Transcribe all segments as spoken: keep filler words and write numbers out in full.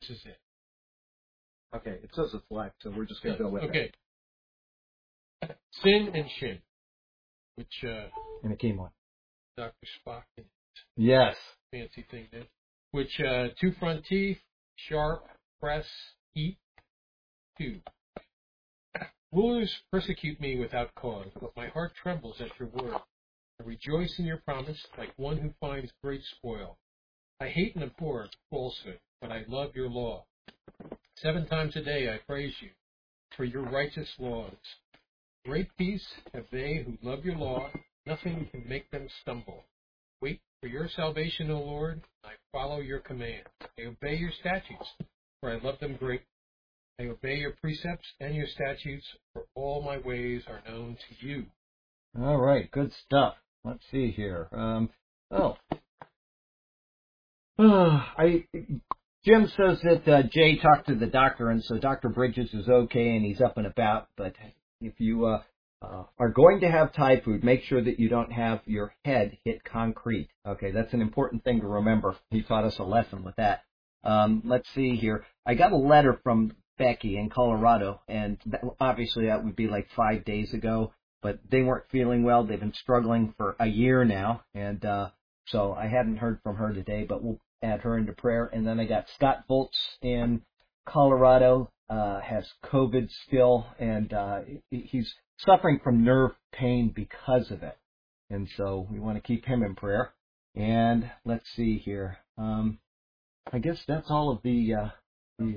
is it. Okay, it says it's left, so we're just going to go with okay. it. Okay. Sin and Shin, which uh, And it came on. Doctor Spock, Yes. fancy thing there. Which uh, two front teeth, sharp, press, eat, two. Rulers persecute me without cause, but my heart trembles at your word. I rejoice in your promise, like one who finds great spoil. I hate and abhor falsehood, but I love your law. Seven times a day I praise you for your righteous laws. Great peace have they who love your law. Nothing can make them stumble. Wait for your salvation, O Lord. I follow your command. I obey your statutes, for I love them greatly. I obey your precepts and your statutes, for all my ways are known to you. All right, good stuff. Let's see here. Um, oh. Uh, I Jim says that uh, Jay talked to the doctor, and so Doctor Bridges is okay and he's up and about. But if you uh, uh, are going to have Thai food, make sure that you don't have your head hit concrete. Okay, that's an important thing to remember. He taught us a lesson with that. Um, let's see here. I got a letter from Becky in Colorado, and that, obviously that would be like five days ago. But they weren't feeling well. They've been struggling for a year now, and uh, so I hadn't heard from her today, but we'll add her into prayer. And then I got Scott Volts in Colorado, uh, has COVID still, and uh, he's suffering from nerve pain because of it. And so we want to keep him in prayer. And let's see here. Um, I guess that's all of the... Uh, the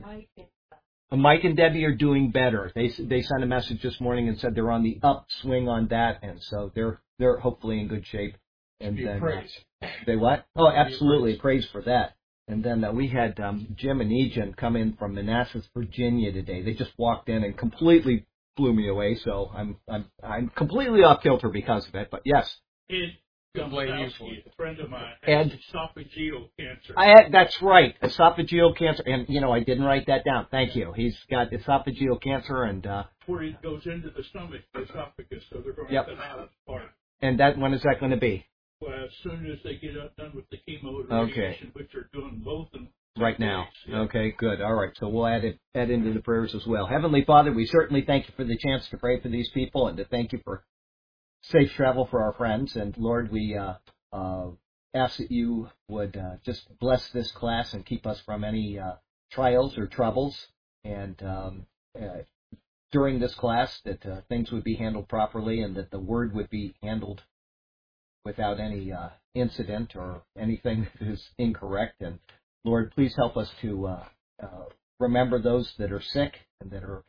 Mike and Debbie are doing better. They they sent a message this morning and said they're on the upswing on that, and so they're they're hopefully in good shape. And Be then praise. Uh, they what? Oh, absolutely, praise for that. And then uh, we had um, Jim and Ejan come in from Manassas, Virginia today. They just walked in and completely blew me away. So I'm I'm I'm completely off kilter because of it. But yes. Ed Gombolowski, a friend of mine, has Ed, esophageal cancer. I had, that's right, esophageal cancer. And, you know, I didn't write that down. Thank you. He's got esophageal cancer, and... Uh, Where it goes into the stomach, the esophagus, so they're going to yep. cut out part. And that when is that going to be? Well, as soon as they get up done with the chemo and Okay. radiation, which are doing both in Right now. Yeah. Okay, good. All right. So we'll add it add into the prayers as well. Heavenly Father, we certainly thank you for the chance to pray for these people and to thank you for safe travel for our friends. And Lord, we uh, uh, ask that you would uh, just bless this class and keep us from any uh, trials or troubles. And um, uh, during this class, that uh, things would be handled properly and that the word would be handled without any uh, incident or anything that is incorrect. And Lord, please help us to uh, uh, remember those that are sick and that are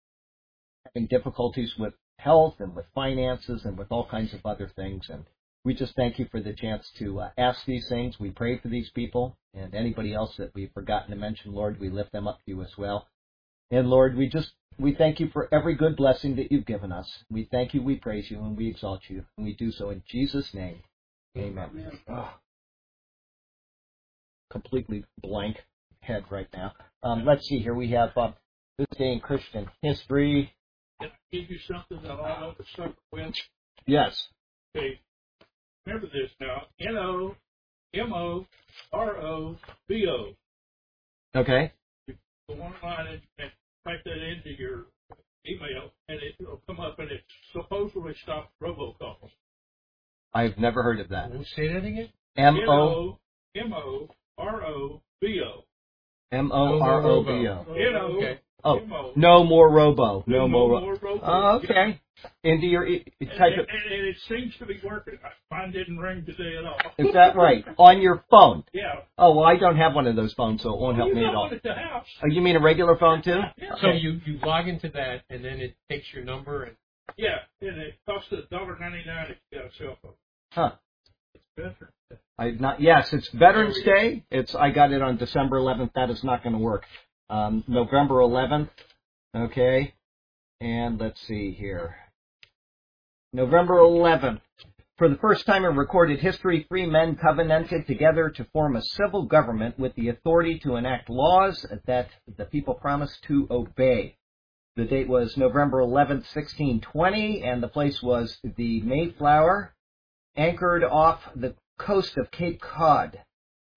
having difficulties with health and with finances and with all kinds of other things. And we just thank you for the chance to uh, ask these things. We pray for these people and anybody else that we've forgotten to mention. Lord, we lift them up to you as well. And Lord, we just we thank you for every good blessing that you've given us. We thank you, we praise you, and we exalt you. And we do so in Jesus' name. Amen. Amen. Oh. Completely blank head right now. Um, let's see here. We have uh, this day in Christian history. Can I give you something that I know to start with? Yes. Okay. Remember this now. N O M O R O B O. Okay. You go online and, and type that into your email, and it will come up, and it supposedly stops robocalls. I've never heard of that. We'll say that again? M O M O R O B O. M O R O B O. N O Okay. Oh, no more robo. No, no more. more robo. Oh, okay. Into your e- type and, of. And, and it seems to be working. Mine didn't ring today at all. Is that right? On your phone? Yeah. Oh, well, I don't have one of those phones, so it won't Oh, help you me got at all. one at the house. Oh, you mean a regular phone too? Yeah. So you, you log into that, and then it takes your number. and Yeah, and it costs a dollar ninety nine if you got a cell phone. Huh. It's better. I've not. Yes, it's Veterans Day. It's. I got it on December eleventh. That is not going to work. Um, November eleventh. Okay. And let's see here. November eleventh. For the first time in recorded history, free men covenanted together to form a civil government with the authority to enact laws that the people promised to obey. The date was November eleventh, sixteen twenty, and the place was the Mayflower, anchored off the coast of Cape Cod.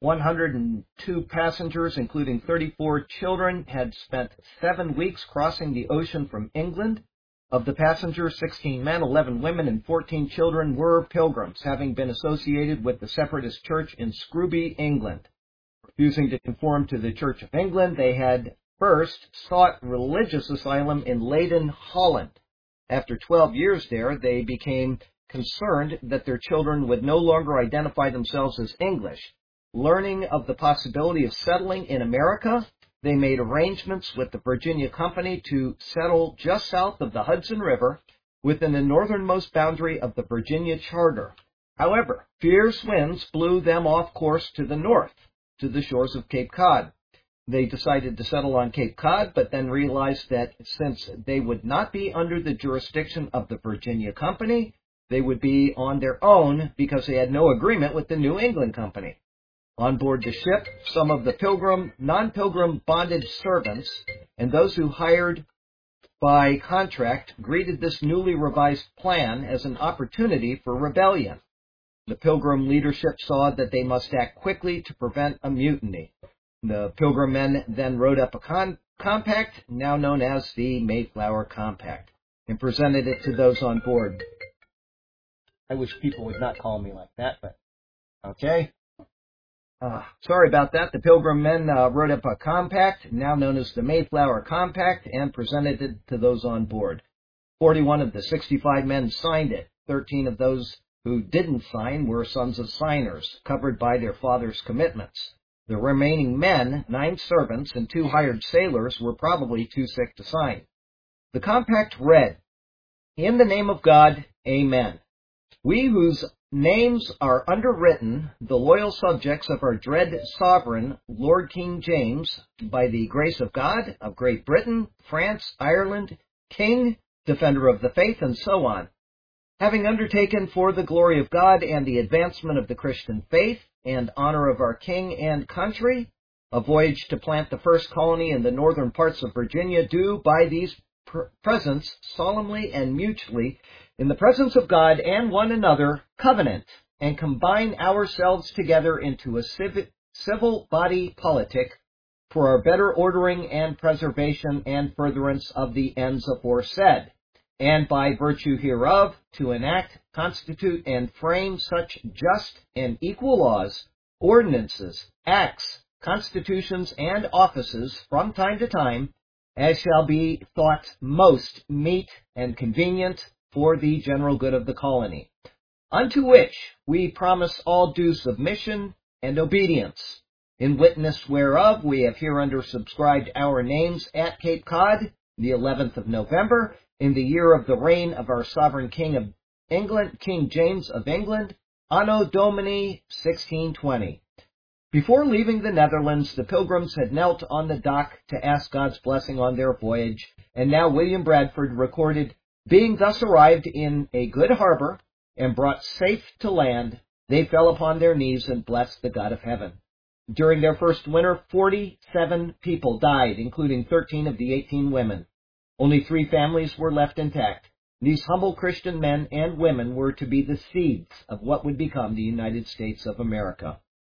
one hundred two passengers, including thirty-four children, had spent seven weeks crossing the ocean from England. Of the passengers, sixteen men, eleven women, and fourteen children were pilgrims, having been associated with the Separatist Church in Scrooby, England. Refusing to conform to the Church of England, they had first sought religious asylum in Leiden, Holland. After twelve years there, they became concerned that their children would no longer identify themselves as English. Learning of the possibility of settling in America, they made arrangements with the Virginia Company to settle just south of the Hudson River within the northernmost boundary of the Virginia Charter. However, fierce winds blew them off course to the north, to the shores of Cape Cod. They decided to settle on Cape Cod, but then realized that since they would not be under the jurisdiction of the Virginia Company, they would be on their own because they had no agreement with the New England Company. On board the ship, some of the pilgrim, non-pilgrim bonded servants and those who hired by contract greeted this newly revised plan as an opportunity for rebellion. The pilgrim leadership saw that they must act quickly to prevent a mutiny. The pilgrim men then wrote up a con- compact, now known as the Mayflower Compact, and presented it to those on board. I wish people would not call me like that, but okay. Uh, sorry about that. The Pilgrim men uh, wrote up a compact, now known as the Mayflower Compact, and presented it to those on board. forty-one of the sixty-five men signed it. thirteen of those who didn't sign were sons of signers, covered by their father's commitments. The remaining men, nine servants, and two hired sailors, were probably too sick to sign. The compact read, "In the name of God, Amen. We whose names are underwritten, the loyal subjects of our dread sovereign, Lord King James, by the grace of God, of Great Britain, France, Ireland, King, Defender of the Faith, and so on, having undertaken for the glory of God and the advancement of the Christian faith and honor of our King and country, a voyage to plant the first colony in the northern parts of Virginia, do by these pr- presents solemnly and mutually, in the presence of God and one another, covenant, and combine ourselves together into a civ- civil body politic for our better ordering and preservation and furtherance of the ends aforesaid, and by virtue hereof to enact, constitute, and frame such just and equal laws, ordinances, acts, constitutions, and offices from time to time, as shall be thought most meet and convenient for the general good of the colony, unto which we promise all due submission and obedience. In witness whereof we have hereunder subscribed our names at Cape Cod, the eleventh of November, in the year of the reign of our sovereign King of England, King James of England, Anno Domini sixteen twenty. Before leaving the Netherlands, the pilgrims had knelt on the dock to ask God's blessing on their voyage, and now William Bradford recorded, being thus arrived in a good harbor and brought safe to land, they fell upon their knees and blessed the God of heaven. During their first winter, forty-seven people died, including thirteen of the eighteen women. Only three families were left intact. These humble Christian men and women were to be the seeds of what would become the United States of America.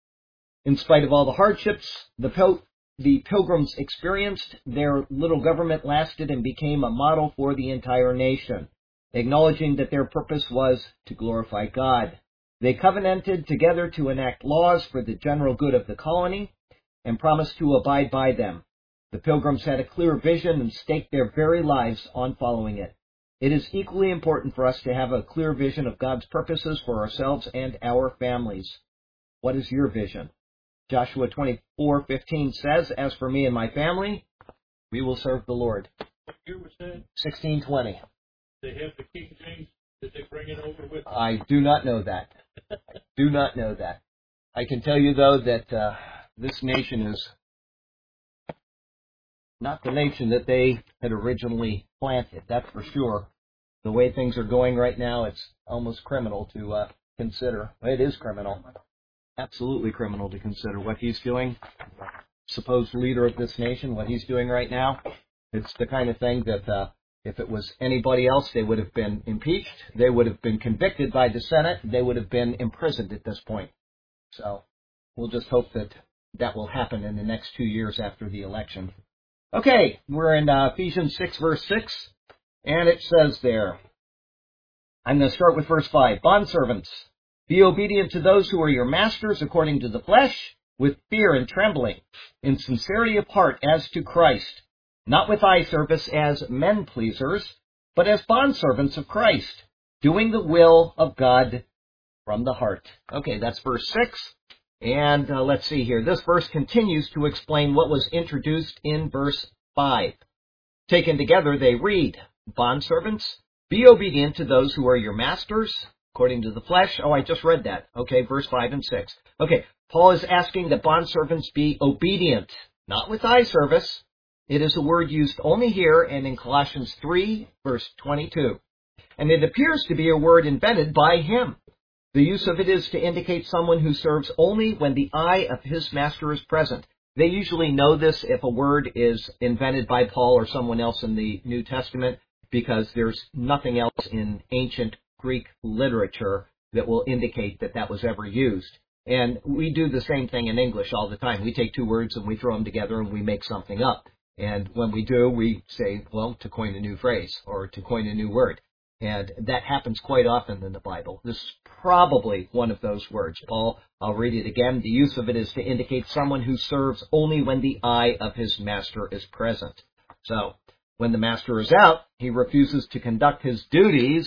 In spite of all the hardships the, pil- the pilgrims experienced, their little government lasted and became a model for the entire nation, acknowledging that their purpose was to glorify God. They covenanted together to enact laws for the general good of the colony and promised to abide by them. The pilgrims had a clear vision and staked their very lives on following it. It is equally important for us to have a clear vision of God's purposes for ourselves and our families. What is your vision? Joshua twenty-four fifteen says, "As for me and my family, we will serve the Lord." What year was that? sixteen twenty. They have the King James. Did they bring it over with them? I do not know that. I do not know that. I can tell you, though, that uh, this nation is not the nation that they had originally planted. That's for sure. The way things are going right now, it's almost criminal to uh, consider. It is criminal. Absolutely criminal to consider what he's doing. Supposed leader of this nation, what he's doing right now. It's the kind of thing that uh, if it was anybody else, they would have been impeached. They would have been convicted by the Senate. They would have been imprisoned at this point. So we'll just hope that that will happen in the next two years after the election. Okay, we're in uh, Ephesians six, verse six, and it says there, I'm going to start with verse five. Bondservants, be obedient to those who are your masters according to the flesh, with fear and trembling, in sincerity of heart as to Christ, not with eye service as men pleasers, but as bondservants of Christ, doing the will of God from the heart. Okay, that's verse six. And uh, let's see here. This verse continues to explain what was introduced in verse five. Taken together, they read, Bondservants, be obedient to those who are your masters, according to the flesh. Oh, I just read that. Okay, verse five and six. Okay, Paul is asking that bondservants be obedient, not with eye service. It is a word used only here and in Colossians three, verse twenty-two. And it appears to be a word invented by him. The use of it is to indicate someone who serves only when the eye of his master is present. They usually know this if a word is invented by Paul or someone else in the New Testament, because there's nothing else in ancient Greek literature that will indicate that that was ever used. And we do the same thing in English all the time. We take two words and we throw them together and we make something up. And when we do, we say, well, to coin a new phrase or to coin a new word. And that happens quite often in the Bible. This is probably one of those words. Paul, I'll read it again. The use of it is to indicate someone who serves only when the eye of his master is present. So, when the master is out, he refuses to conduct his duties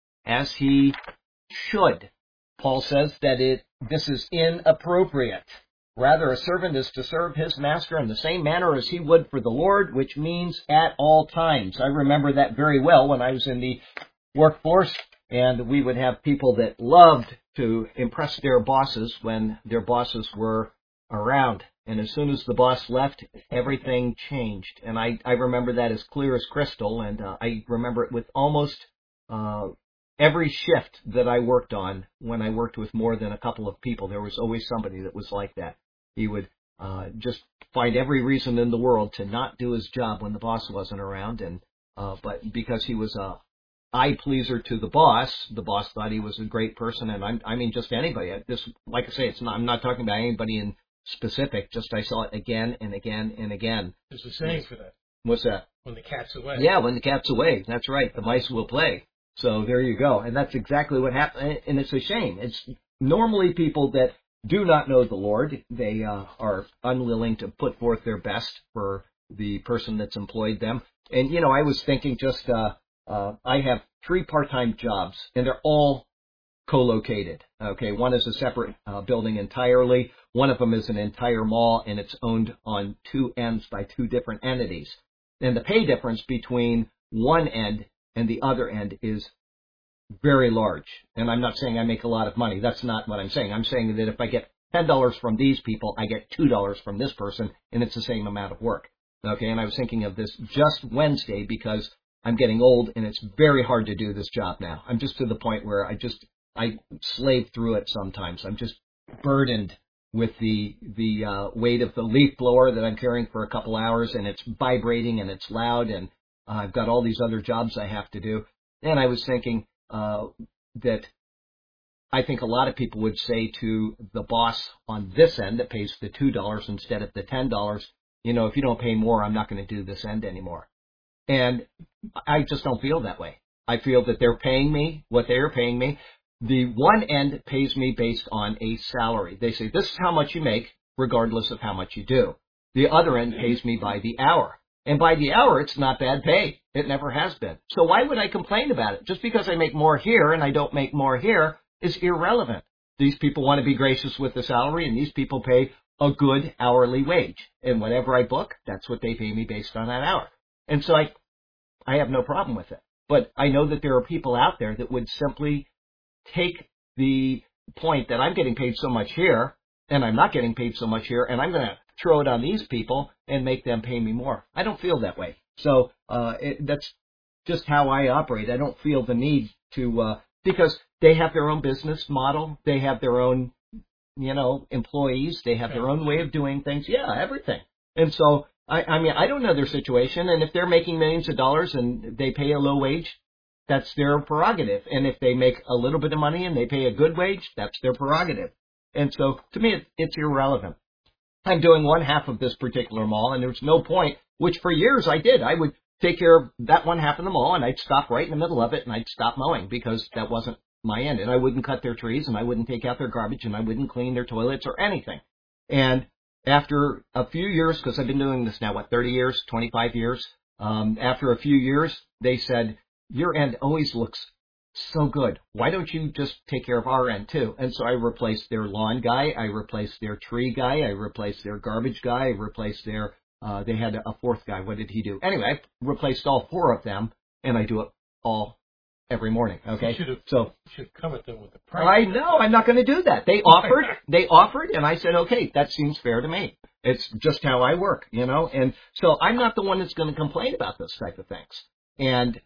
as he should. Paul says that it this is inappropriate. Rather, a servant is to serve his master in the same manner as he would for the Lord, which means at all times. I remember that very well when I was in the workforce, and we would have people that loved to impress their bosses when their bosses were around. And as soon as the boss left, everything changed. And I, I remember that as clear as crystal, and uh, I remember it with almost uh, every shift that I worked on. When I worked with more than a couple of people, there was always somebody that was like that. He would uh, just find every reason in the world to not do his job when the boss wasn't around, and uh, but because he was a eye pleaser to the boss, the boss thought he was a great person, and I'm, I mean just anybody. This, like I say, it's not. I'm not talking about anybody in specific. Just I saw it again and again and again. There's a saying for that. What's that? When the cat's away. Yeah, when the cat's away. That's right. The mice will play. So there you go. And that's exactly what happened. And it's a shame. It's normally people that do not know the Lord. They uh, are unwilling to put forth their best for the person that's employed them. And, you know, I was thinking just, uh, uh, I have three part-time jobs, and they're all co-located. Okay, one is a separate uh, building entirely. One of them is an entire mall, and it's owned on two ends by two different entities. And the pay difference between one end and the other end is very large. And I'm not saying I make a lot of money. That's not what I'm saying. I'm saying that if I get ten dollars from these people, I get two dollars from this person, and it's the same amount of work. Okay, and I was thinking of this just Wednesday because I'm getting old, and it's very hard to do this job now. I'm just to the point where I just, I slave through it sometimes. I'm just burdened with the the uh, weight of the leaf blower that I'm carrying for a couple hours, and it's vibrating, and it's loud, and uh, I've got all these other jobs I have to do. And I was thinking uh, that I think a lot of people would say to the boss on this end that pays the two dollars instead of the ten dollars, you know, if you don't pay more, I'm not going to do this end anymore. And I just don't feel that way. I feel that they're paying me what they're paying me. The one end pays me based on a salary. They say, this is how much you make, regardless of how much you do. The other end pays me by the hour. And by the hour, it's not bad pay. It never has been. So why would I complain about it? Just because I make more here and I don't make more here is irrelevant. These people want to be gracious with the salary, and these people pay a good hourly wage. And whatever I book, that's what they pay me based on that hour. And so I, I have no problem with it. But I know that there are people out there that would simply take the point that I'm getting paid so much here, and I'm not getting paid so much here, and I'm going to throw it on these people and make them pay me more. I don't feel that way. So uh, it, that's just how I operate. I don't feel the need to, uh, because they have their own business model. They have their own, you know, employees. They have their own way of doing things. Yeah, everything. And so, I, I mean, I don't know their situation. And if they're making millions of dollars and they pay a low wage, that's their prerogative. And if they make a little bit of money and they pay a good wage, that's their prerogative. And so to me, it, it's irrelevant. I'm doing one half of this particular mall, and there's no point, which for years I did. I would take care of that one half of the mall, and I'd stop right in the middle of it, and I'd stop mowing because that wasn't my end. And I wouldn't cut their trees, and I wouldn't take out their garbage, and I wouldn't clean their toilets or anything. And after a few years, because I've been doing this now, what, thirty years, twenty-five years, um, after a few years, they said, your end always looks so good. Why don't you just take care of our end too? And so I replaced their lawn guy, I replaced their tree guy, I replaced their garbage guy, I replaced their, uh, they had a fourth guy. What did he do? Anyway, I replaced all four of them, and I do it all every morning. Okay, You should have, so should have come at them with the price. I know I'm not going to do that. They offered, they offered, and I said, okay, that seems fair to me. It's just how I work, you know. And so I'm not the one that's going to complain about those type of things. And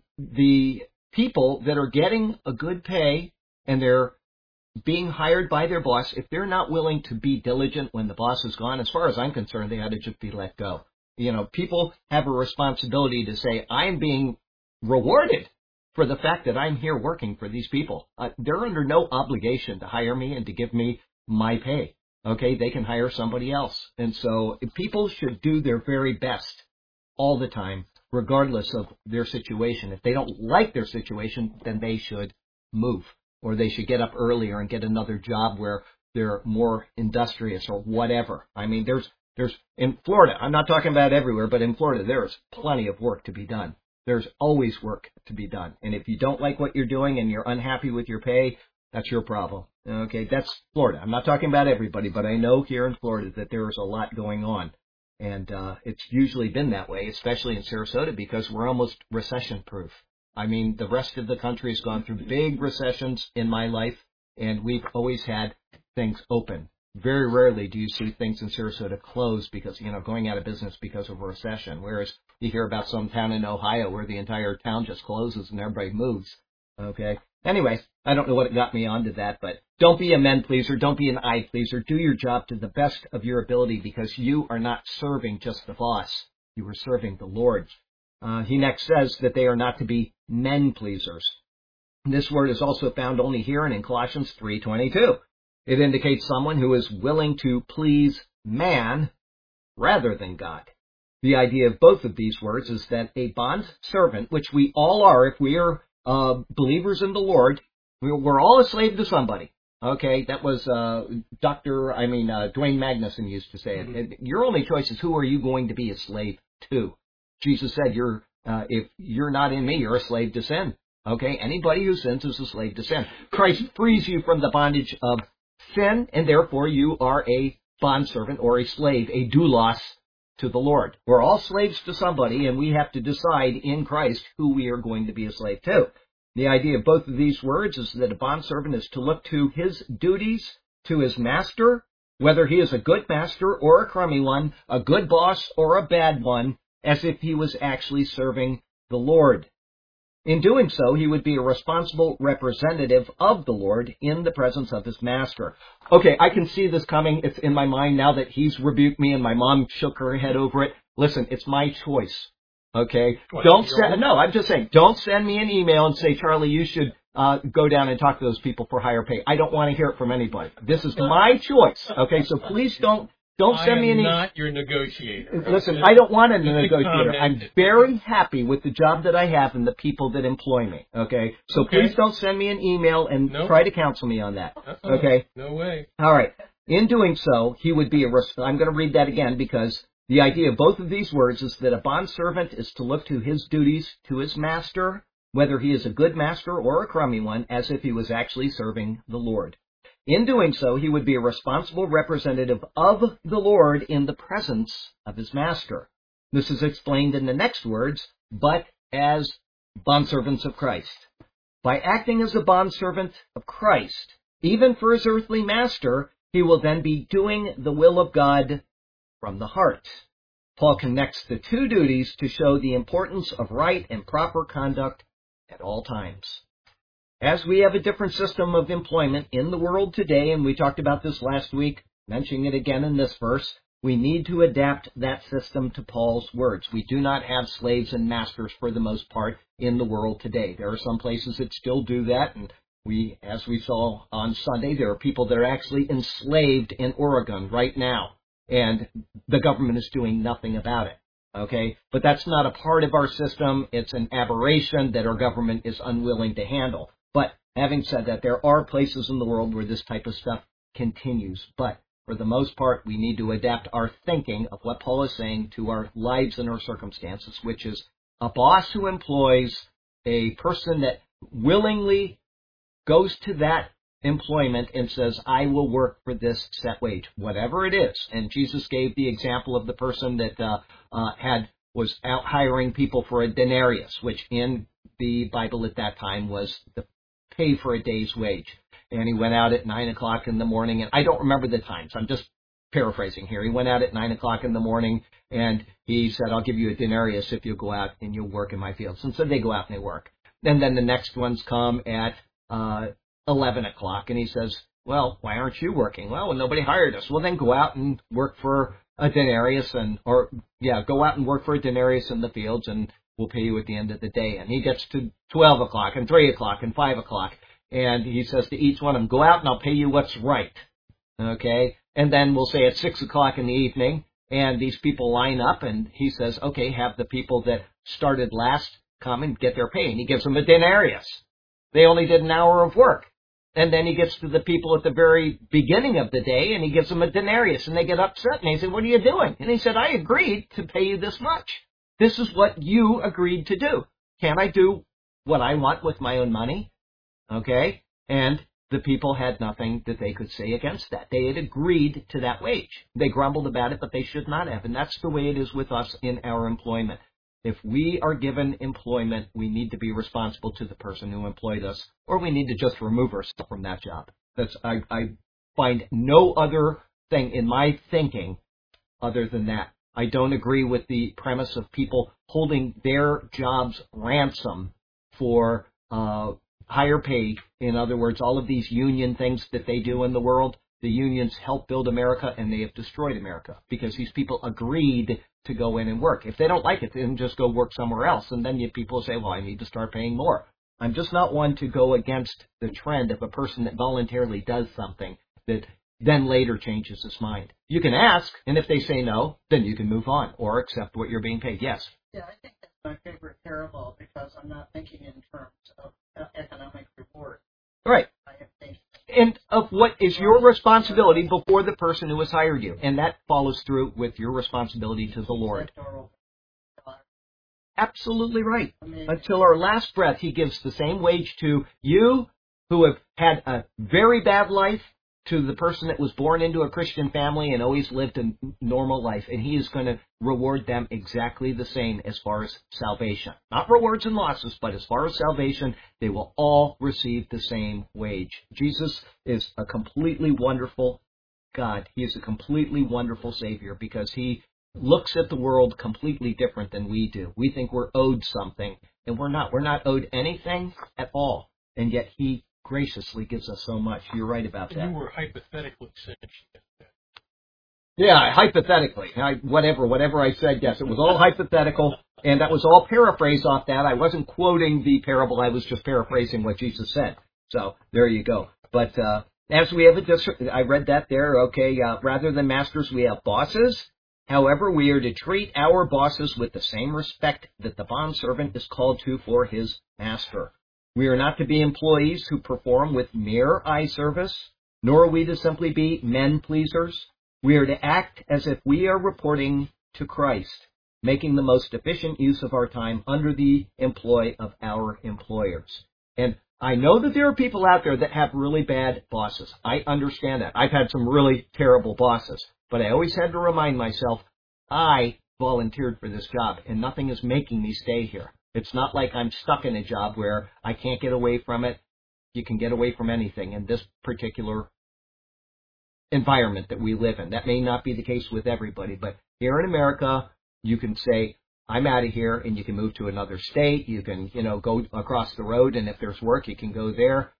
the people that are getting a good pay and they're being hired by their boss, if they're not willing to be diligent when the boss is gone, as far as I'm concerned, they ought to just be let go. You know, people have a responsibility to say, I'm being rewarded for the fact that I'm here working for these people. Uh, they're under no obligation to hire me and to give me my pay. Okay, they can hire somebody else. And so people should do their very best all the time, regardless of their situation. If they don't like their situation, then they should move, or they should get up earlier and get another job where they're more industrious or whatever. I mean, there's, there's, in Florida, I'm not talking about everywhere, but in Florida, there's plenty of work to be done. There's always work to be done. And if you don't like what you're doing and you're unhappy with your pay, that's your problem. Okay, that's Florida. I'm not talking about everybody, but I know here in Florida that there is a lot going on. And uh, it's usually been that way, especially in Sarasota, because we're almost recession-proof. I mean, the rest of the country has gone through big recessions in my life, and we've always had things open. Very rarely do you see things in Sarasota close because, you know, going out of business because of a recession, whereas you hear about some town in Ohio where the entire town just closes and everybody moves. Okay? Anyway, I don't know what got me onto that, but don't be a men pleaser. Don't be an eye pleaser. Do your job to the best of your ability, because you are not serving just the boss. You are serving the Lord. Uh, he next says that they are not to be men pleasers. This word is also found only here and in Colossians three twenty-two. It indicates someone who is willing to please man rather than God. The idea of both of these words is that a bond servant, which we all are if we are uh, believers in the Lord, we're all a slave to somebody. Okay, that was uh, Doctor I mean, uh, Dwayne Magnuson used to say it. Mm-hmm. Your only choice is who are you going to be a slave to? Jesus said, "You're uh, if you're not in me, you're a slave to sin." Okay, anybody who sins is a slave to sin. Christ frees you from the bondage of sin, and therefore you are a bondservant or a slave, a doulos to the Lord. We're all slaves to somebody, and we have to decide in Christ who we are going to be a slave to. The idea of both of these words is that a bondservant is to look to his duties to his master, whether he is a good master or a crummy one, a good boss or a bad one, as if he was actually serving the Lord. In doing so, he would be a responsible representative of the Lord in the presence of his master. Okay, I can see this coming. It's in my mind now that he's rebuked me and my mom shook her head over it. Listen, it's my choice. Okay? What, don't send, no, I'm just saying, don't send me an email and say, Charlie, you should uh, go down and talk to those people for higher pay. I don't want to hear it from anybody. This is my choice. Okay, so please don't Don't send me any. I am not your negotiator. Listen, I don't want a negotiator. I'm very happy with the job that I have and the people that employ me. Okay, so Okay. please don't send me an email and Nope. try to counsel me on that. Uh-uh. Okay. No way. All right. In doing so, he would be a. Res- I'm going to read that again because the idea of both of these words is that a bondservant is to look to his duties to his master, whether he is a good master or a crummy one, as if he was actually serving the Lord. In doing so, he would be a responsible representative of the Lord in the presence of his master. This is explained in the next words, but as bondservants of Christ. By acting as a bondservant of Christ, even for his earthly master, he will then be doing the will of God from the heart. Paul connects the two duties to show the importance of right and proper conduct at all times. As we have a different system of employment in the world today, and we talked about this last week, mentioning it again in this verse, we need to adapt that system to Paul's words. We do not have slaves and masters for the most part in the world today. There are some places that still do that, and we, as we saw on Sunday, there are people that are actually enslaved in Oregon right now, and the government is doing nothing about it. Okay? But that's not a part of our system. It's an aberration that our government is unwilling to handle. But having said that, there are places in the world where this type of stuff continues. But for the most part, we need to adapt our thinking of what Paul is saying to our lives and our circumstances, which is a boss who employs a person that willingly goes to that employment and says, I will work for this set wage, whatever it is. And Jesus gave the example of the person that uh, uh, had was out hiring people for a denarius, which in the Bible at that time was the pay for a day's wage. And he went out at nine o'clock in the morning, and I don't remember the times. I'm just paraphrasing here. He went out at nine o'clock in the morning, and he said, I'll give you a denarius if you'll go out and you'll work in my fields. And so they go out and they work. And then the next ones come at uh, eleven o'clock, and he says, well, why aren't you working? Well, nobody hired us. Well, then go out and work for a denarius, and or, yeah, go out and work for a denarius in the fields, and we'll pay you at the end of the day. And he gets to twelve o'clock and three o'clock and five o'clock, and he says to each one of them, go out and I'll pay you what's right. Okay? And then we'll say at six o'clock in the evening, and these people line up, and he says, okay, have the people that started last come and get their pay. And he gives them a denarius. They only did an hour of work. And then he gets to the people at the very beginning of the day, and he gives them a denarius, and they get upset, and they say, what are you doing? And he said, I agreed to pay you this much. This is what you agreed to do. Can I do what I want with my own money? Okay? And the people had nothing that they could say against that. They had agreed to that wage. They grumbled about it, but they should not have. And that's the way it is with us in our employment. If we are given employment, we need to be responsible to the person who employed us, or we need to just remove ourselves from that job. That's I, I find no other thing in my thinking other than that. I don't agree with the premise of people holding their jobs ransom for uh, higher pay. In other words, all of these union things that they do in the world, the unions help build America, and they have destroyed America because these people agreed to go in and work. If they don't like it, then just go work somewhere else. And then you people say, well, I need to start paying more. I'm just not one to go against the trend of a person that voluntarily does something that then later changes his mind. You can ask, and if they say no, then you can move on or accept what you're being paid. Yes? Yeah, I think that's my favorite parable because I'm not thinking in terms of uh, economic reward. Right. I think And of what is your responsibility before the person who has hired you. And that follows through with your responsibility to the Lord. Absolutely right. Until our last breath, he gives the same wage to you who have had a very bad life, to the person that was born into a Christian family and always lived a normal life. And he is going to reward them exactly the same as far as salvation. Not rewards and losses, but as far as salvation, they will all receive the same wage. Jesus is a completely wonderful God. He is a completely wonderful Savior because he looks at the world completely different than we do. We think we're owed something, and we're not. We're not owed anything at all. And yet he graciously gives us so much. You're right about that. You were hypothetically saying that. Yeah, hypothetically. I, whatever, whatever I said, yes, it was all hypothetical, and that was all paraphrased off that. I wasn't quoting the parable. I was just paraphrasing what Jesus said. So there you go. But uh, as we have a dis- I read that there. Okay, uh, rather than masters, we have bosses. However, we are to treat our bosses with the same respect that the bondservant is called to for his master. We are not to be employees who perform with mere eye service, nor are we to simply be men pleasers. We are to act as if we are reporting to Christ, making the most efficient use of our time under the employ of our employers. And I know that there are people out there that have really bad bosses. I understand that. I've had some really terrible bosses. But I always had to remind myself, I volunteered for this job, and nothing is making me stay here. It's not like I'm stuck in a job where I can't get away from it. You can get away from anything in this particular environment that we live in. That may not be the case with everybody, but here in America, you can say, I'm out of here, and you can move to another state. You can, you know, go across the road, and if there's work, you can go there.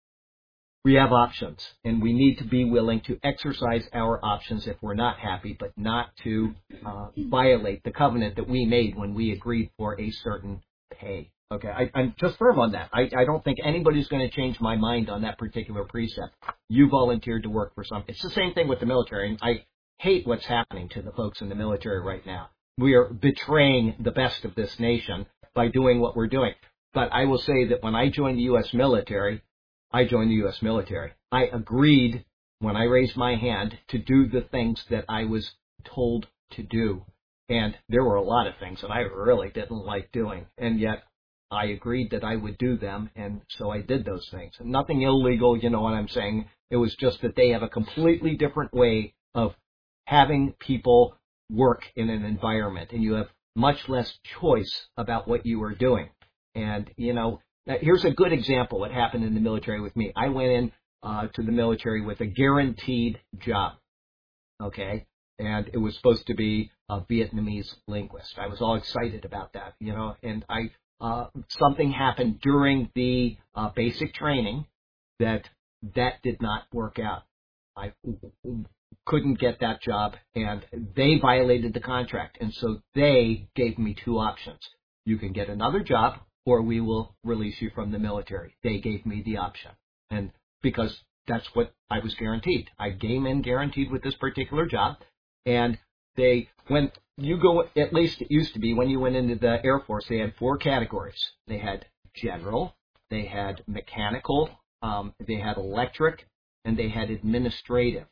We have options, and we need to be willing to exercise our options if we're not happy, but not to uh, violate the covenant that we made when we agreed for a certain pay. Okay, I, I'm just firm on that. I, I don't think anybody's going to change my mind on that particular precept. You volunteered to work for something. It's the same thing with the military, and I hate what's happening to the folks in the military right now. We are betraying the best of this nation by doing what we're doing. But I will say that when I joined the U S military, I joined the U S military. I agreed when I raised my hand to do the things that I was told to do. And there were a lot of things that I really didn't like doing. And yet I agreed that I would do them. And so I did those things. Nothing illegal, you know what I'm saying. It was just that they have a completely different way of having people work in an environment. And you have much less choice about what you are doing. And, you know, here's a good example what happened in the military with me. I went in uh, to the military with a guaranteed job, okay? And it was supposed to be a Vietnamese linguist. I was all excited about that, you know, and I uh, something happened during the uh, basic training that that did not work out. I couldn't get that job, and they violated the contract, and so they gave me two options. You can get another job, or we will release you from the military. They gave me the option. And because that's what I was guaranteed. I came in guaranteed with this particular job. And they, when you go, at least it used to be, when you went into the Air Force, they had four categories. They had general, they had mechanical, um, they had electric, and they had administrative.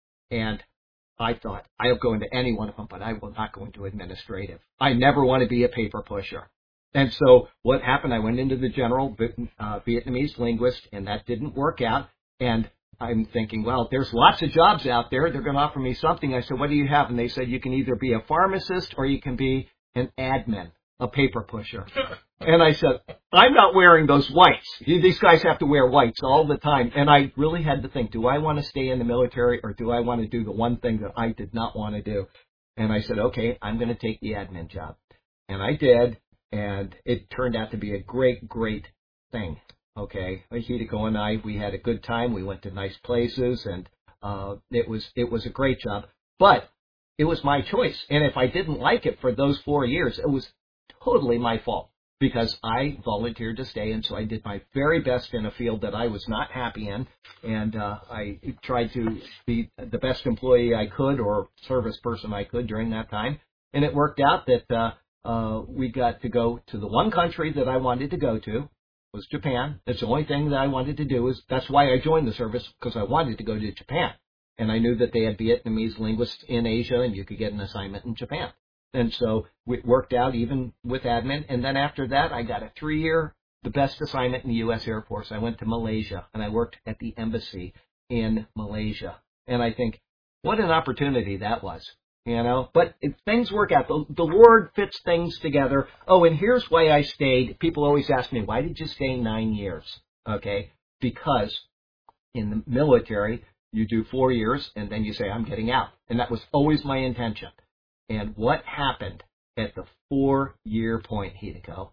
And I thought, I'll go into any one of them, but I will not go into administrative. I never want to be a paper pusher. And so what happened, I went into the general uh, Vietnamese linguist, and that didn't work out. And I'm thinking, well, there's lots of jobs out there. They're going to offer me something. I said, what do you have? And they said, you can either be a pharmacist or you can be an admin, a paper pusher. And I said, I'm not wearing those whites. These guys have to wear whites all the time. And I really had to think, do I want to stay in the military or do I want to do the one thing that I did not want to do? And I said, okay, I'm going to take the admin job. And I did. And it turned out to be a great, great thing. Okay, Hideko and I, we had a good time. We went to nice places, and uh, it was it was a great job. But it was my choice, and if I didn't like it for those four years, it was totally my fault because I volunteered to stay, and so I did my very best in a field that I was not happy in, and uh, I tried to be the best employee I could or service person I could during that time, and it worked out that. Uh, Uh, we got to go to the one country that I wanted to go to, was Japan. That's the only thing that I wanted to do. Is that's why I joined the service, because I wanted to go to Japan. And I knew that they had Vietnamese linguists in Asia, and you could get an assignment in Japan. And so it worked out even with admin. And then after that, I got a three-year, the best assignment in the U S Air Force. I went to Malaysia, and I worked at the embassy in Malaysia. And I think, what an opportunity that was. You know, but if things work out. The, the Lord fits things together. Oh, and here's why I stayed. People always ask me, why did you stay nine years? Okay, because in the military, you do four years, and then you say, I'm getting out. And that was always my intention. And what happened at the four-year point, Hideko?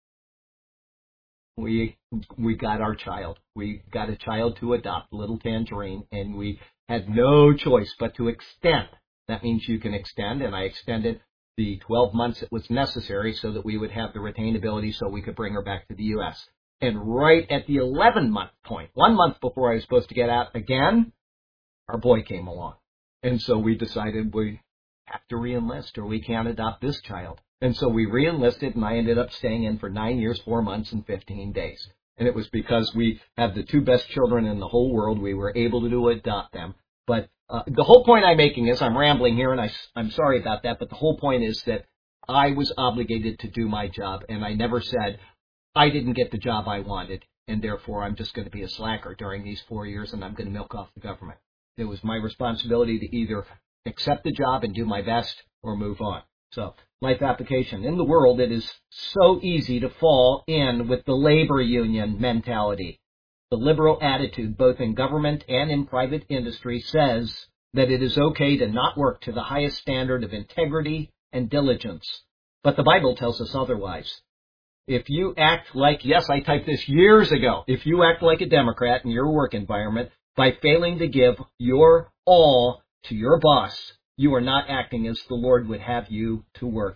We, we got our child. We got a child to adopt, little Tangerine, and we had no choice but to extend. That means you can extend, and I extended the twelve months it was necessary so that we would have the retainability so we could bring her back to the U S. And right at the eleven-month point, one month before I was supposed to get out again, our boy came along. And so we decided we have to re-enlist or we can't adopt this child. And so we re-enlisted, and I ended up staying in for nine years, four months, and fifteen days. And it was because we have the two best children in the whole world. We were able to do adopt them. But Uh, the whole point I'm making is, I'm rambling here, and I, I'm sorry about that, but the whole point is that I was obligated to do my job, and I never said I didn't get the job I wanted, and therefore I'm just going to be a slacker during these four years, and I'm going to milk off the government. It was my responsibility to either accept the job and do my best or move on. So, life application. In the world, it is so easy to fall in with the labor union mentality. The liberal attitude, both in government and in private industry, says that it is okay to not work to the highest standard of integrity and diligence. But the Bible tells us otherwise. If you act like, yes, I typed this years ago, if you act like a Democrat in your work environment by failing to give your all to your boss, you are not acting as the Lord would have you to work.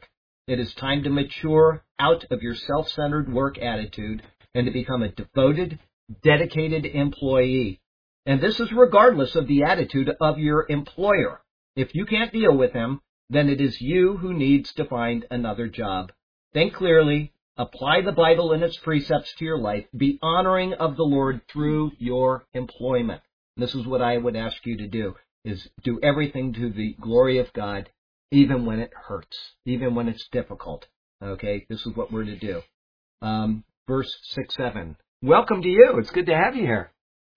It is time to mature out of your self-centered work attitude and to become a devoted, dedicated employee. And this is regardless of the attitude of your employer. If you can't deal with him, then it is you who needs to find another job. Think clearly, apply the Bible and its precepts to your life, be honoring of the Lord through your employment. This is what I would ask you to do, is do everything to the glory of God, even when it hurts, even when it's difficult. Okay, this is what we're to do. Um, verse six, seven. Welcome to you. It's good to have you here.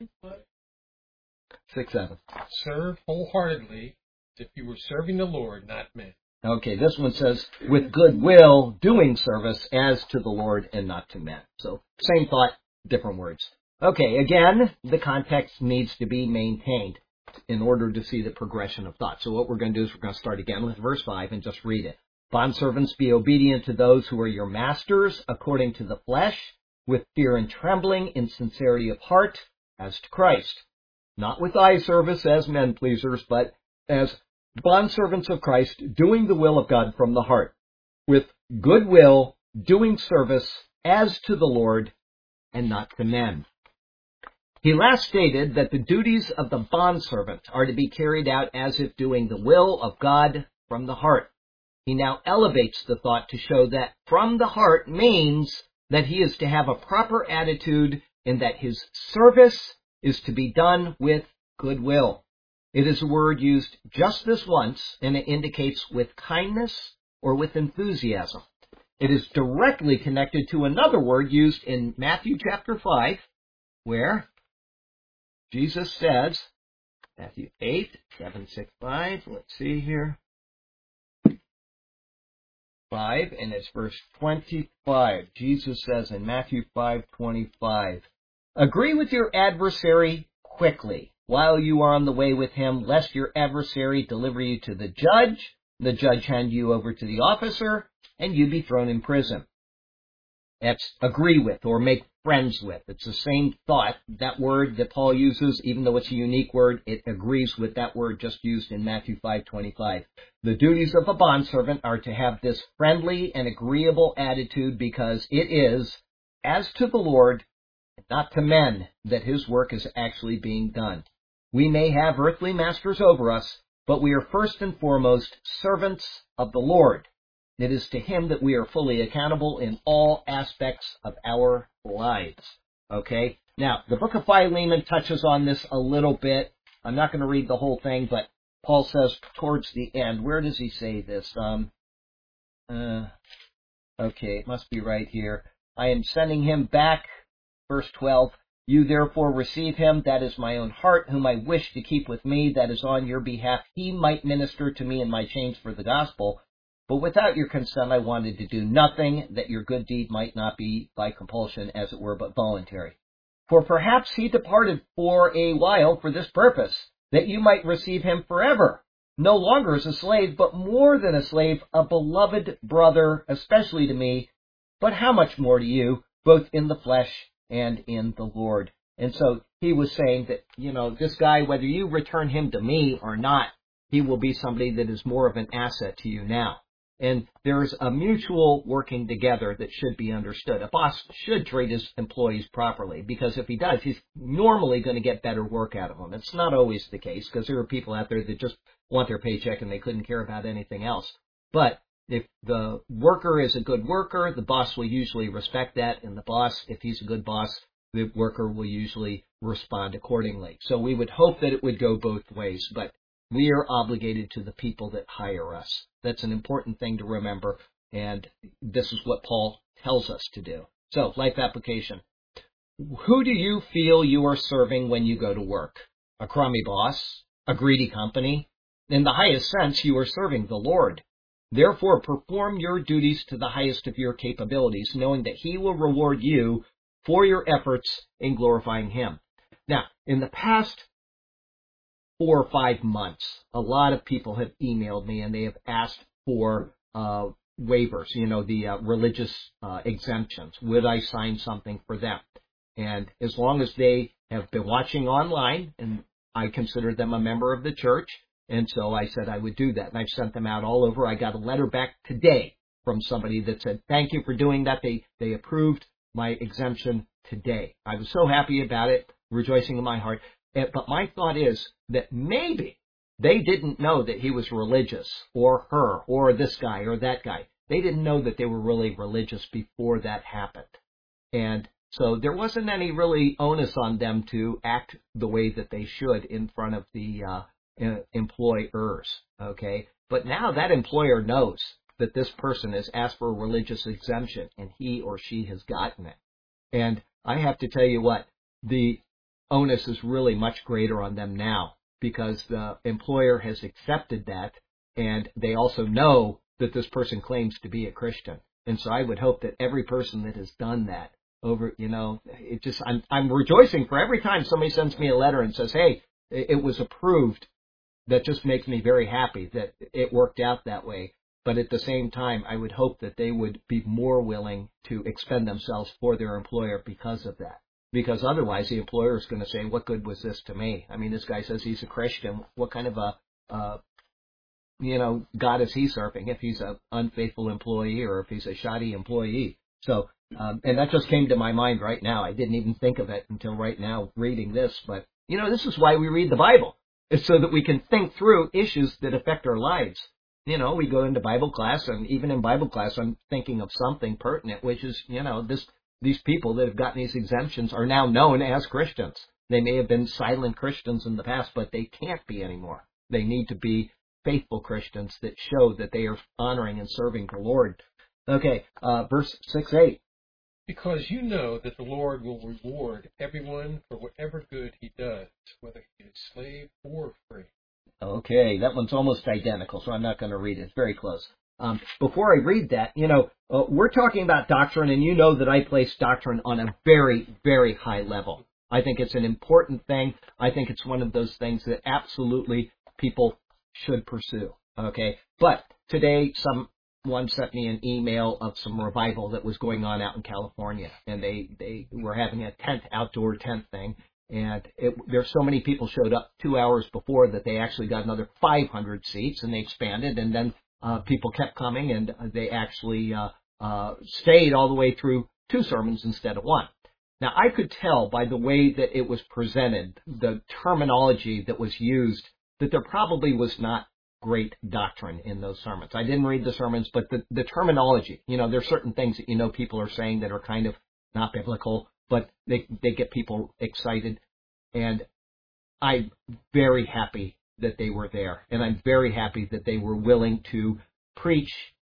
six, seven. Serve wholeheartedly as if you were serving the Lord, not men. Okay, this one says, with good will, doing service as to the Lord and not to men. So, same thought, different words. Okay, again, the context needs to be maintained in order to see the progression of thought. So what we're going to do is we're going to start again with verse five and just read it. Bondservants, be obedient to those who are your masters according to the flesh, with fear and trembling, in sincerity of heart, as to Christ. Not with eye service as men pleasers, but as bondservants of Christ, doing the will of God from the heart, with good will, doing service as to the Lord and not to men. He last stated that the duties of the bondservant are to be carried out as if doing the will of God from the heart. He now elevates the thought to show that from the heart means that he is to have a proper attitude and that his service is to be done with goodwill. It is a word used just this once, and it indicates with kindness or with enthusiasm. It is directly connected to another word used in Matthew chapter five, where Jesus says, Matthew eight, seven, six, five, let's see here, five, and it's verse twenty-five. Jesus says in Matthew five, twenty-five, agree with your adversary quickly, while you are on the way with him, lest your adversary deliver you to the judge, the judge hand you over to the officer, and you be thrown in prison. That's agree with or make friends with. It's the same thought. That word that Paul uses, even though it's a unique word, it agrees with that word just used in Matthew five twenty-five. The duties of a bondservant are to have this friendly and agreeable attitude because it is, as to the Lord, not to men, that his work is actually being done. We may have earthly masters over us, but we are first and foremost servants of the Lord. It is to him that we are fully accountable in all aspects of our lives. Okay? Now, the book of Philemon touches on this a little bit. I'm not going to read the whole thing, but Paul says towards the end, where does he say this? Um, uh, okay, it must be right here. I am sending him back, verse twelve. You therefore receive him, that is my own heart, whom I wish to keep with me, that is on your behalf. He might minister to me in my chains for the gospel. But without your consent I wanted to do nothing, that your good deed might not be by compulsion, as it were, but voluntary. For perhaps he departed for a while for this purpose, that you might receive him forever, no longer as a slave, but more than a slave, a beloved brother, especially to me, but how much more to you, both in the flesh and in the Lord. And so he was saying that, you know, this guy, whether you return him to me or not, he will be somebody that is more of an asset to you now. And there's a mutual working together that should be understood. A boss should treat his employees properly, because if he does, he's normally going to get better work out of them. It's not always the case, because there are people out there that just want their paycheck and they couldn't care about anything else. But if the worker is a good worker, the boss will usually respect that, and the boss, if he's a good boss, the worker will usually respond accordingly. So we would hope that it would go both ways, but we are obligated to the people that hire us. That's an important thing to remember, and this is what Paul tells us to do. So, life application. Who do you feel you are serving when you go to work? A crummy boss? A greedy company? In the highest sense, you are serving the Lord. Therefore, perform your duties to the highest of your capabilities, knowing that he will reward you for your efforts in glorifying him. Now, in the past four or five months, a lot of people have emailed me and they have asked for uh, waivers, you know, the uh, religious uh, exemptions. Would I sign something for them? And as long as they have been watching online, and I consider them a member of the church, and so I said I would do that. And I've sent them out all over. I got a letter back today from somebody that said, thank you for doing that. They, they approved my exemption today. I was so happy about it, rejoicing in my heart. But my thought is that maybe they didn't know that he was religious, or her, or this guy, or that guy. They didn't know that they were really religious before that happened. And so there wasn't any really onus on them to act the way that they should in front of the uh, employers, okay? But now that employer knows that this person has asked for a religious exemption, and he or she has gotten it. And I have to tell you what, the onus is really much greater on them now, because the employer has accepted that, and they also know that this person claims to be a Christian. And so I would hope that every person that has done that over, you know, it just, I'm, I'm rejoicing for every time somebody sends me a letter and says, hey, it was approved. That just makes me very happy that it worked out that way. But at the same time, I would hope that they would be more willing to expend themselves for their employer because of that. Because otherwise, the employer is going to say, what good was this to me? I mean, this guy says he's a Christian. What kind of a, uh, you know, God is he serving if he's an unfaithful employee or if he's a shoddy employee? So, um, and that just came to my mind right now. I didn't even think of it until right now reading this. But, you know, this is why we read the Bible. It's so that we can think through issues that affect our lives. You know, we go into Bible class, and even in Bible class, I'm thinking of something pertinent, which is, you know, this these people that have gotten these exemptions are now known as Christians. They may have been silent Christians in the past, but they can't be anymore. They need to be faithful Christians that show that they are honoring and serving the Lord. Okay, uh, verse six eight. Because you know that the Lord will reward everyone for whatever good he does, whether he is slave or free. Okay, that one's almost identical, so I'm not going to read it. It's very close. Um, before I read that, you know, uh, we're talking about doctrine, and you know that I place doctrine on a very, very high level. I think it's an important thing. I think it's one of those things that absolutely people should pursue. Okay, but today some One sent me an email of some revival that was going on out in California, and they, they were having a tent, outdoor tent thing, and it, there's so many people showed up two hours before that they actually got another five hundred seats, and they expanded, and then uh, people kept coming, and they actually uh, uh, stayed all the way through two sermons instead of one. Now, I could tell by the way that it was presented, the terminology that was used, that there probably was not great doctrine in those sermons. I didn't read the sermons, but the, the terminology, you know, there's certain things that, you know, people are saying that are kind of not biblical, but they, they get people excited. And I'm very happy that they were there. And I'm very happy that they were willing to preach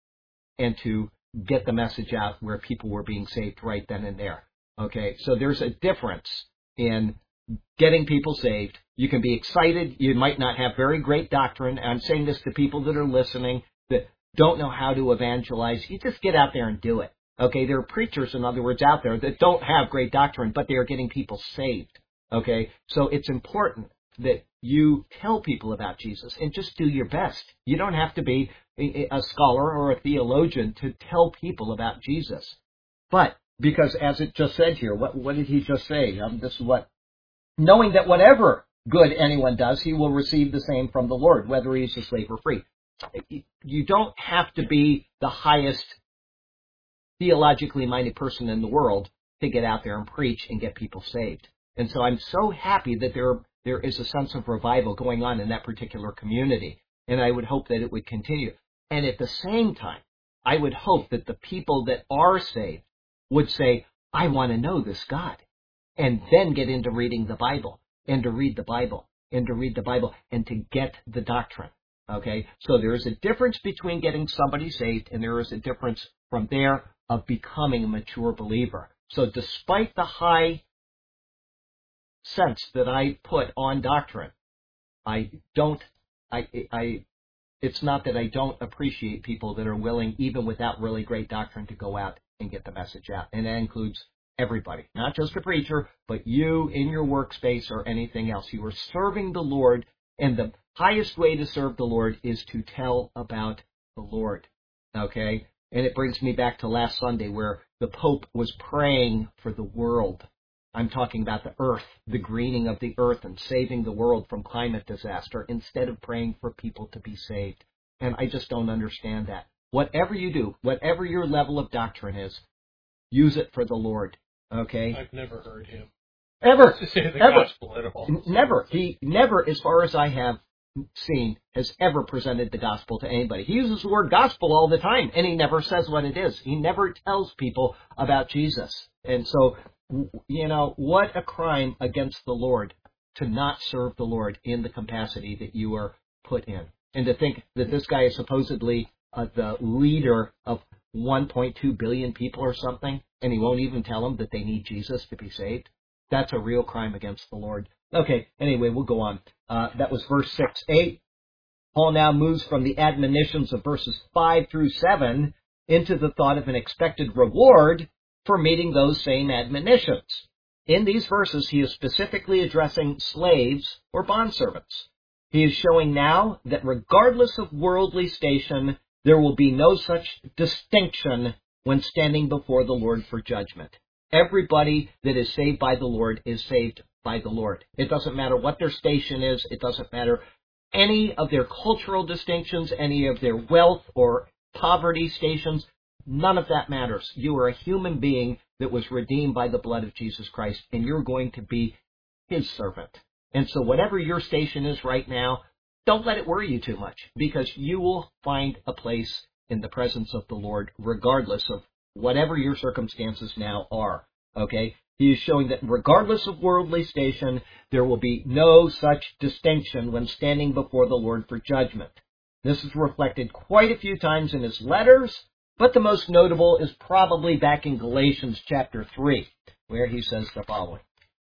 and to get the message out where people were being saved right then and there. Okay. So there's a difference in getting people saved. You can be excited. You might not have very great doctrine. I'm saying this to people that are listening that don't know how to evangelize. You just get out there and do it. Okay, there are preachers, in other words, out there that don't have great doctrine, but they are getting people saved. Okay, so it's important that you tell people about Jesus and just do your best. You don't have to be a scholar or a theologian to tell people about Jesus. But because, as it just said here, what, what did he just say? Um, this is what, knowing that whatever good anyone does, he will receive the same from the Lord, whether he is a slave or free. You don't have to be the highest theologically minded person in the world to get out there and preach and get people saved. And so I'm so happy that there there is a sense of revival going on in that particular community. And I would hope that it would continue. And at the same time, I would hope that the people that are saved would say, I want to know this God. And then get into reading the Bible, and to read the Bible, and to read the Bible, and to get the doctrine. Okay? So there is a difference between getting somebody saved, and there is a difference from there of becoming a mature believer. So despite the high sense that I put on doctrine, I don't, I, I, it's not that I don't appreciate people that are willing, even without really great doctrine, to go out and get the message out. And that includes everybody, not just a preacher, but you in your workspace or anything else. You are serving the Lord, and the highest way to serve the Lord is to tell about the Lord. Okay? And it brings me back to last Sunday where the Pope was praying for the world. I'm talking about the earth, the greening of the earth and saving the world from climate disaster instead of praying for people to be saved. And I just don't understand that. whatever you do, whatever your level of doctrine is, use it for the Lord. Okay? I've never heard him Ever. to say the Ever. gospel at all. N- Never. He never, as far as I have seen, has ever presented the gospel to anybody. He uses the word gospel all the time, and he never says what it is. He never tells people about Jesus. And so, w- you know, what a crime against the Lord to not serve the Lord in the capacity that you are put in. And to think that this guy is supposedly uh, the leader of one point two billion people or something, and he won't even tell them that they need Jesus to be saved. That's a real crime against the Lord. Okay, anyway, we'll go on. Uh, that was verse six, eight. Paul now moves from the admonitions of verses five through seven into the thought of an expected reward for meeting those same admonitions. In these verses, he is specifically addressing slaves or bondservants. He is showing now that regardless of worldly station, there will be no such distinction when standing before the Lord for judgment. Everybody that is saved by the Lord is saved by the Lord. It doesn't matter what their station is. It doesn't matter any of their cultural distinctions, any of their wealth or poverty stations. None of that matters. You are a human being that was redeemed by the blood of Jesus Christ, and you're going to be his servant. And so whatever your station is right now, don't let it worry you too much, because you will find a place in the presence of the Lord regardless of whatever your circumstances now are. Okay? He is showing that regardless of worldly station, there will be no such distinction when standing before the Lord for judgment. This is reflected quite a few times in his letters, but the most notable is probably back in Galatians chapter three, where he says the following.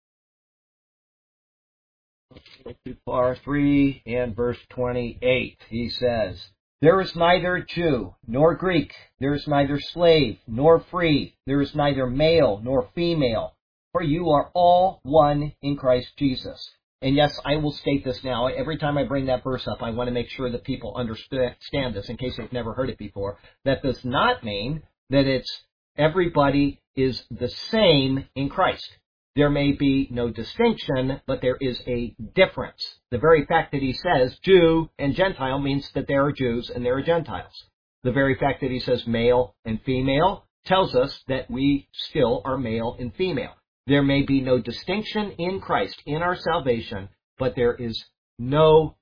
Not too far, three and verse twenty-eight. He says, "There is neither Jew nor Greek, there is neither slave nor free, there is neither male nor female, for you are all one in Christ Jesus." And yes, I will state this now. Every time I bring that verse up, I want to make sure that people understand this in case they've never heard it before. That does not mean that it's everybody is the same in Christ. There may be no distinction, but there is a difference. The very fact that he says Jew and Gentile means that there are Jews and there are Gentiles. The very fact that he says male and female tells us that we still are male and female. There may be no distinction in Christ, in our salvation, but there is no,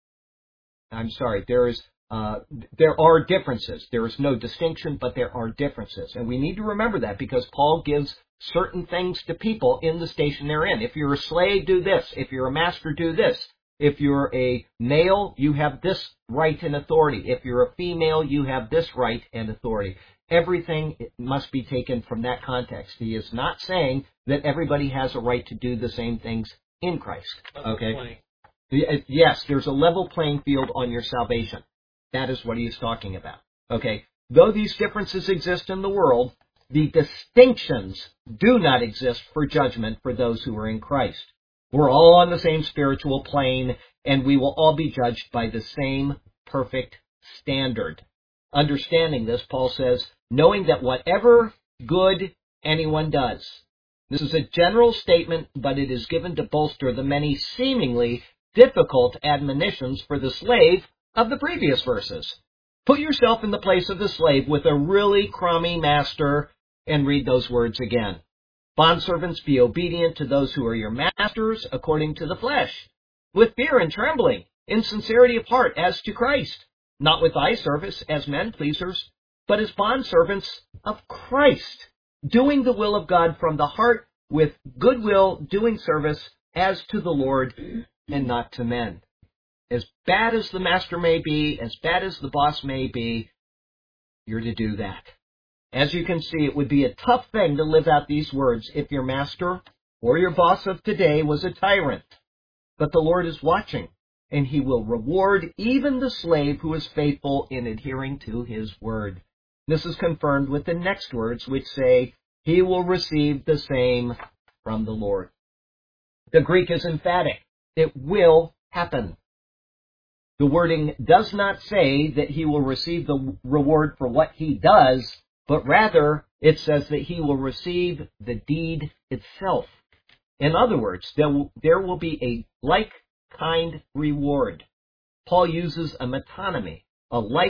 I'm sorry, there is, uh, there are differences. There is no distinction, but there are differences. And we need to remember that because Paul gives certain things to people in the station they're in. If you're a slave, do this. If you're a master, do this. If you're a male, you have this right and authority. If you're a female, you have this right and authority. Everything must be taken from that context. He is not saying that everybody has a right to do the same things in Christ. Okay? Yes, there's a level playing field on your salvation. That is what he is talking about. Okay? Though these differences exist in the world, the distinctions do not exist for judgment for those who are in Christ. We're all on the same spiritual plane, and we will all be judged by the same perfect standard. Understanding this, Paul says, knowing that whatever good anyone does. This is a general statement, but it is given to bolster the many seemingly difficult admonitions for the slave of the previous verses. Put yourself in the place of the slave with a really crummy master and read those words again. Bondservants, be obedient to those who are your masters according to the flesh, with fear and trembling, in sincerity of heart as to Christ, not with eye service as men pleasers, but as bondservants of Christ, doing the will of God from the heart with goodwill, doing service as to the Lord and not to men. As bad as the master may be, as bad as the boss may be, you're to do that. As you can see, it would be a tough thing to live out these words if your master or your boss of today was a tyrant. But the Lord is watching, and he will reward even the slave who is faithful in adhering to his word. This is confirmed with the next words, which say, he will receive the same from the Lord. The Greek is emphatic. It will happen. The wording does not say that he will receive the reward for what he does, but rather it says that he will receive the deed itself. In other words, there will, there will be a like kind reward. Paul uses a metonymy, a like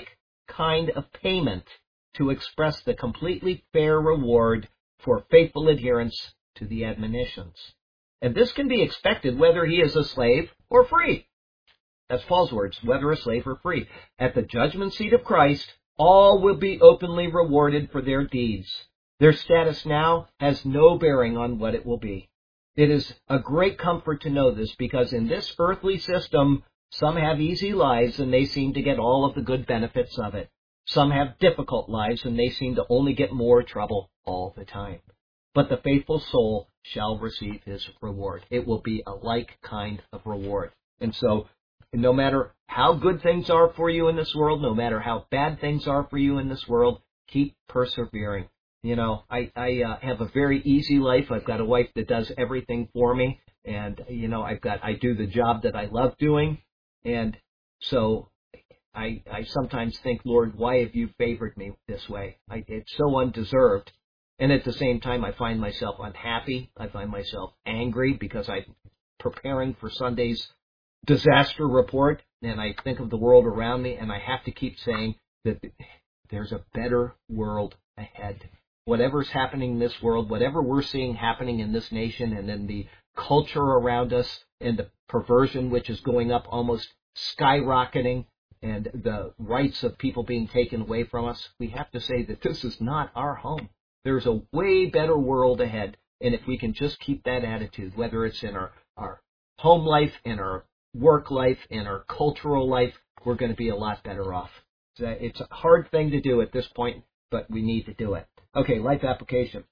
kind of payment to express the completely fair reward for faithful adherence to the admonitions. And this can be expected whether he is a slave or free. That's Paul's words, whether a slave or free. At the judgment seat of Christ, all will be openly rewarded for their deeds. Their status now has no bearing on what it will be. It is a great comfort to know this, because in this earthly system, some have easy lives and they seem to get all of the good benefits of it. Some have difficult lives and they seem to only get more trouble all the time. But the faithful soul shall receive his reward. It will be a like kind of reward. And so, no matter how good things are for you in this world, no matter how bad things are for you in this world, keep persevering. You know, I, I uh, have a very easy life. I've got a wife that does everything for me. And, you know, I've got, I do the job that I love doing. And so I, I sometimes think, Lord, why have you favored me this way? I, it's so undeserved. And at the same time, I find myself unhappy. I find myself angry because I'm preparing for Sunday's disaster report. And I think of the world around me, and I have to keep saying that there's a better world ahead. Whatever's happening in this world, whatever we're seeing happening in this nation and in the culture around us, and the perversion which is going up almost skyrocketing, and the rights of people being taken away from us, we have to say that this is not our home. There's a way better world ahead, and if we can just keep that attitude, whether it's in our, our home life, in our work life, in our cultural life, we're going to be a lot better off. It's a hard thing to do at this point, but we need to do it. Okay, life application.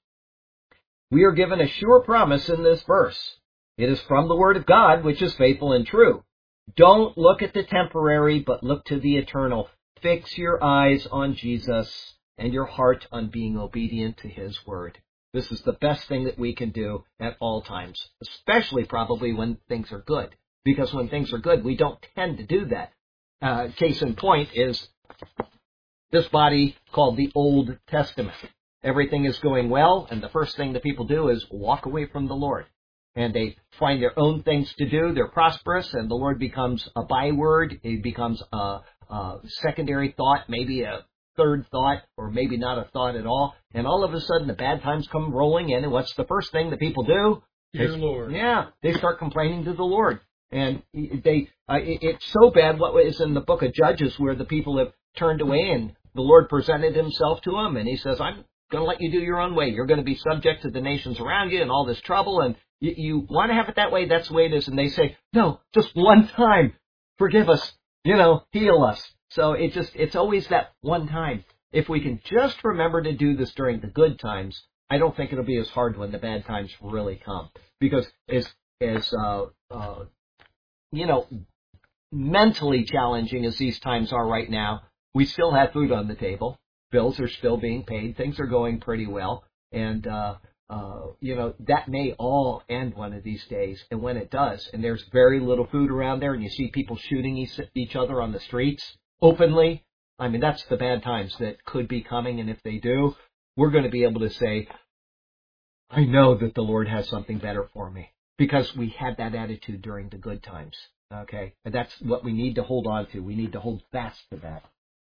We are given a sure promise in this verse. It is from the Word of God, which is faithful and true. Don't look at the temporary, but look to the eternal. Fix your eyes on Jesus and your heart on being obedient to His Word. This is the best thing that we can do at all times, especially probably when things are good. Because when things are good, we don't tend to do that. Uh, case in point is this body called the Old Testament. Everything is going well, and the first thing that people do is walk away from the Lord. And they find their own things to do. They're prosperous, and the Lord becomes a byword. It becomes a, a secondary thought, maybe a third thought, or maybe not a thought at all. And all of a sudden, the bad times come rolling in, and what's the first thing that people do? Dear They, Lord. Yeah, they start complaining to the Lord. And they, uh, it, it's so bad what is in the book of Judges, where the people have turned away, and the Lord presented Himself to them, and He says, I'm going to let you do your own way. You're going to be subject to the nations around you and all this trouble, and you, you want to have it that way, that's the way it is. And they say, no, just one time, forgive us, you know, heal us. So it just, it's always that one time. If we can just remember to do this during the good times, I don't think it'll be as hard when the bad times really come. Because as, as, uh, uh, you know, mentally challenging as these times are right now, we still have food on the table. Bills are still being paid. Things are going pretty well. And, uh, uh, you know, that may all end one of these days. And when it does, and there's very little food around there, and you see people shooting each, each other on the streets openly, I mean, that's the bad times that could be coming. And if they do, we're going to be able to say, I know that the Lord has something better for me, because we had that attitude during the good times. Okay? And that's what we need to hold on to. We need to hold fast to that.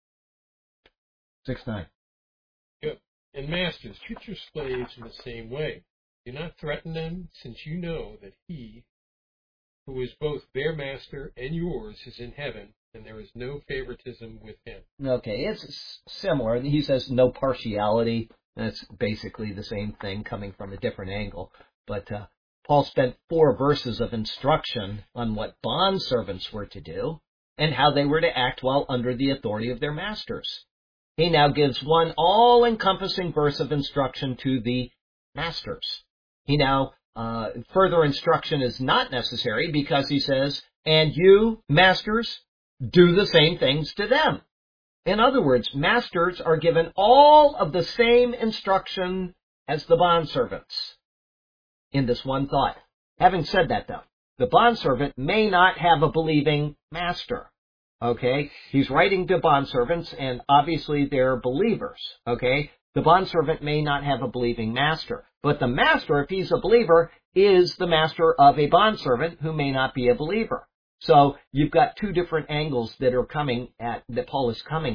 Six nine. Yep. And masters, treat your slaves in the same way. Do not threaten them, since you know that He, who is both their master and yours, is in heaven, and there is no favoritism with Him. Okay, it's similar. He says no partiality. That's basically the same thing coming from a different angle. But uh, Paul spent four verses of instruction on what bondservants were to do and how they were to act while under the authority of their masters. He now gives one all-encompassing verse of instruction to the masters. He now, uh, further instruction is not necessary because he says, and you, masters, do the same things to them. In other words, masters are given all of the same instruction as the bondservants in this one thought. Having said that, though, the bondservant may not have a believing master. Okay, he's writing to bondservants, and obviously they're believers. Okay, the bondservant may not have a believing master, but the master, if he's a believer, is the master of a bondservant who may not be a believer. So you've got two different angles that are coming at, that Paul is coming at.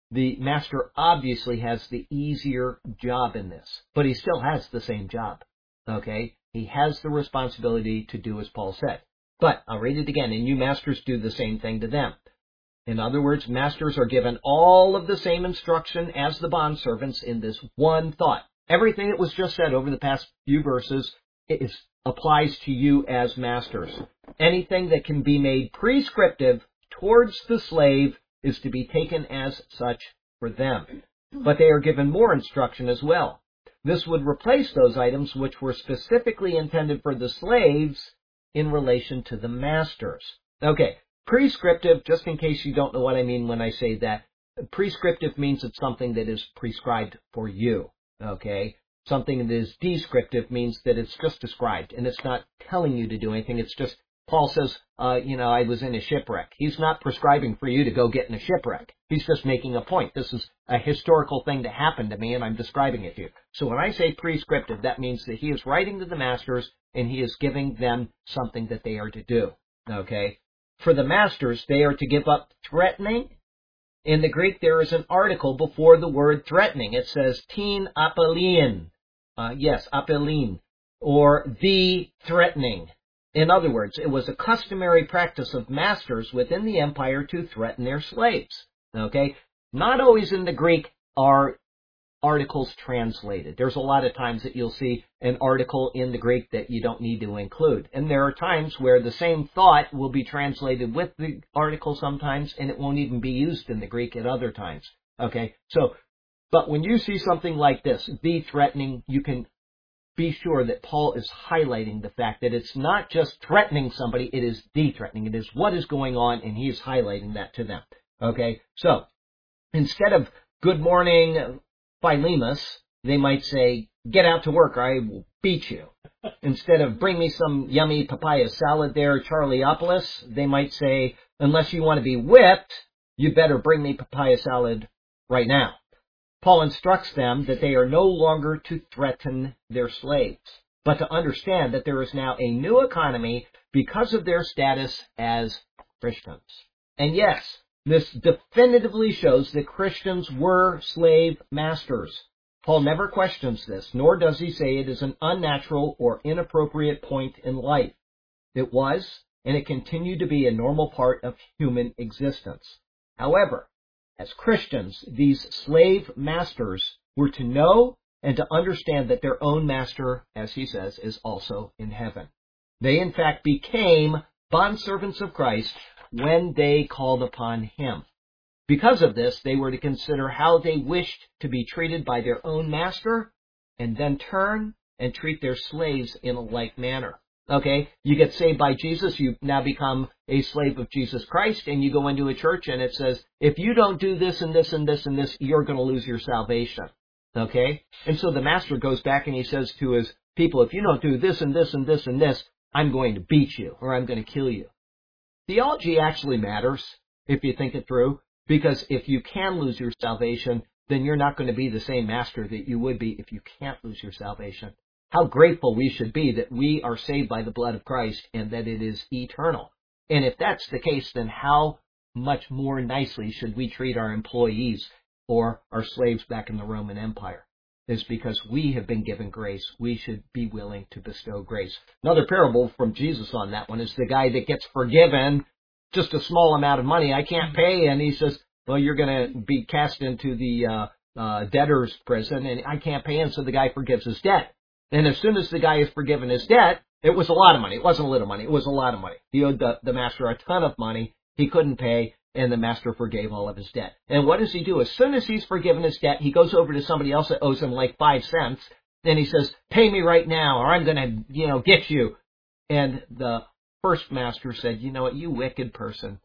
the master obviously has the easier job in this, but he still has the same job. Okay? He has the responsibility to do as Paul said. But, I'll read it again, and you masters do the same thing to them. In other words, masters are given all of the same instruction as the bondservants in this one thought. Everything that was just said over the past few verses is, applies to you as masters. Anything that can be made prescriptive towards the slave is to be taken as such for them. But they are given more instruction as well. This would replace those items which were specifically intended for the slaves in relation to the masters. Okay, prescriptive, just in case you don't know what I mean when I say that, prescriptive means it's something that is prescribed for you. Okay? Something that is descriptive means that it's just described, and it's not telling you to do anything. It's just, Paul says, uh, you know, I was in a shipwreck. He's not prescribing for you to go get in a shipwreck. He's just making a point. This is a historical thing that happened to me, and I'm describing it to you. So when I say prescriptive, that means that he is writing to the masters, and he is giving them something that they are to do. Okay? For the masters, they are to give up threatening. In the Greek, there is an article before the word threatening. It says, tin apelin. Uh, yes, apelin. Or the threatening. In other words, it was a customary practice of masters within the empire to threaten their slaves. Okay? Not always in the Greek are articles translated. There's a lot of times that you'll see an article in the Greek that you don't need to include. And there are times where the same thought will be translated with the article sometimes, and it won't even be used in the Greek at other times. Okay? So, but when you see something like this, the threatening, you can be sure that Paul is highlighting the fact that it's not just threatening somebody, it is the threatening. It is what is going on, and he is highlighting that to them. Okay? So, instead of good morning, Philemus, they might say, get out to work or I will beat you. Instead of bring me some yummy papaya salad there, Charlieopolis, they might say, unless you want to be whipped, you better bring me papaya salad right now. Paul instructs them that they are no longer to threaten their slaves, but to understand that there is now a new economy because of their status as Christians. And yes, this definitively shows that Christians were slave masters. Paul never questions this, nor does he say it is an unnatural or inappropriate point in life. It was, and it continued to be a normal part of human existence. However, as Christians, these slave masters were to know and to understand that their own master, as he says, is also in heaven. They, in fact, became bondservants of Christ when they called upon him. Because of this, they were to consider how they wished to be treated by their own master, and then turn and treat their slaves in a like manner. Okay, you get saved by Jesus, you now become a slave of Jesus Christ, and you go into a church and it says, if you don't do this and this and this and this, you're going to lose your salvation. Okay? And so the master goes back and he says to his people, if you don't do this and this and this and this, I'm going to beat you, or I'm going to kill you. Theology actually matters, if you think it through, because if you can lose your salvation, then you're not going to be the same master that you would be if you can't lose your salvation. How grateful we should be that we are saved by the blood of Christ and that it is eternal. And if that's the case, then how much more nicely should we treat our employees or our slaves back in the Roman Empire? It's because we have been given grace. We should be willing to bestow grace. Another parable from Jesus on that one is the guy that gets forgiven just a small amount of money. I can't pay. And he says, well, you're going to be cast into the uh, uh, debtor's prison, and I can't pay. And so the guy forgives his debt. And as soon as the guy is forgiven his debt, it was a lot of money. It wasn't a little money. It was a lot of money. He owed the, the master a ton of money. He couldn't pay, and the master forgave all of his debt. And what does he do? As soon as he's forgiven his debt, he goes over to somebody else that owes him like five cents, and he says, pay me right now, or I'm going to, you know, get you. And the first master said, you know what, you wicked person.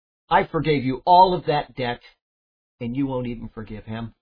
I forgave you all of that debt, and you won't even forgive him.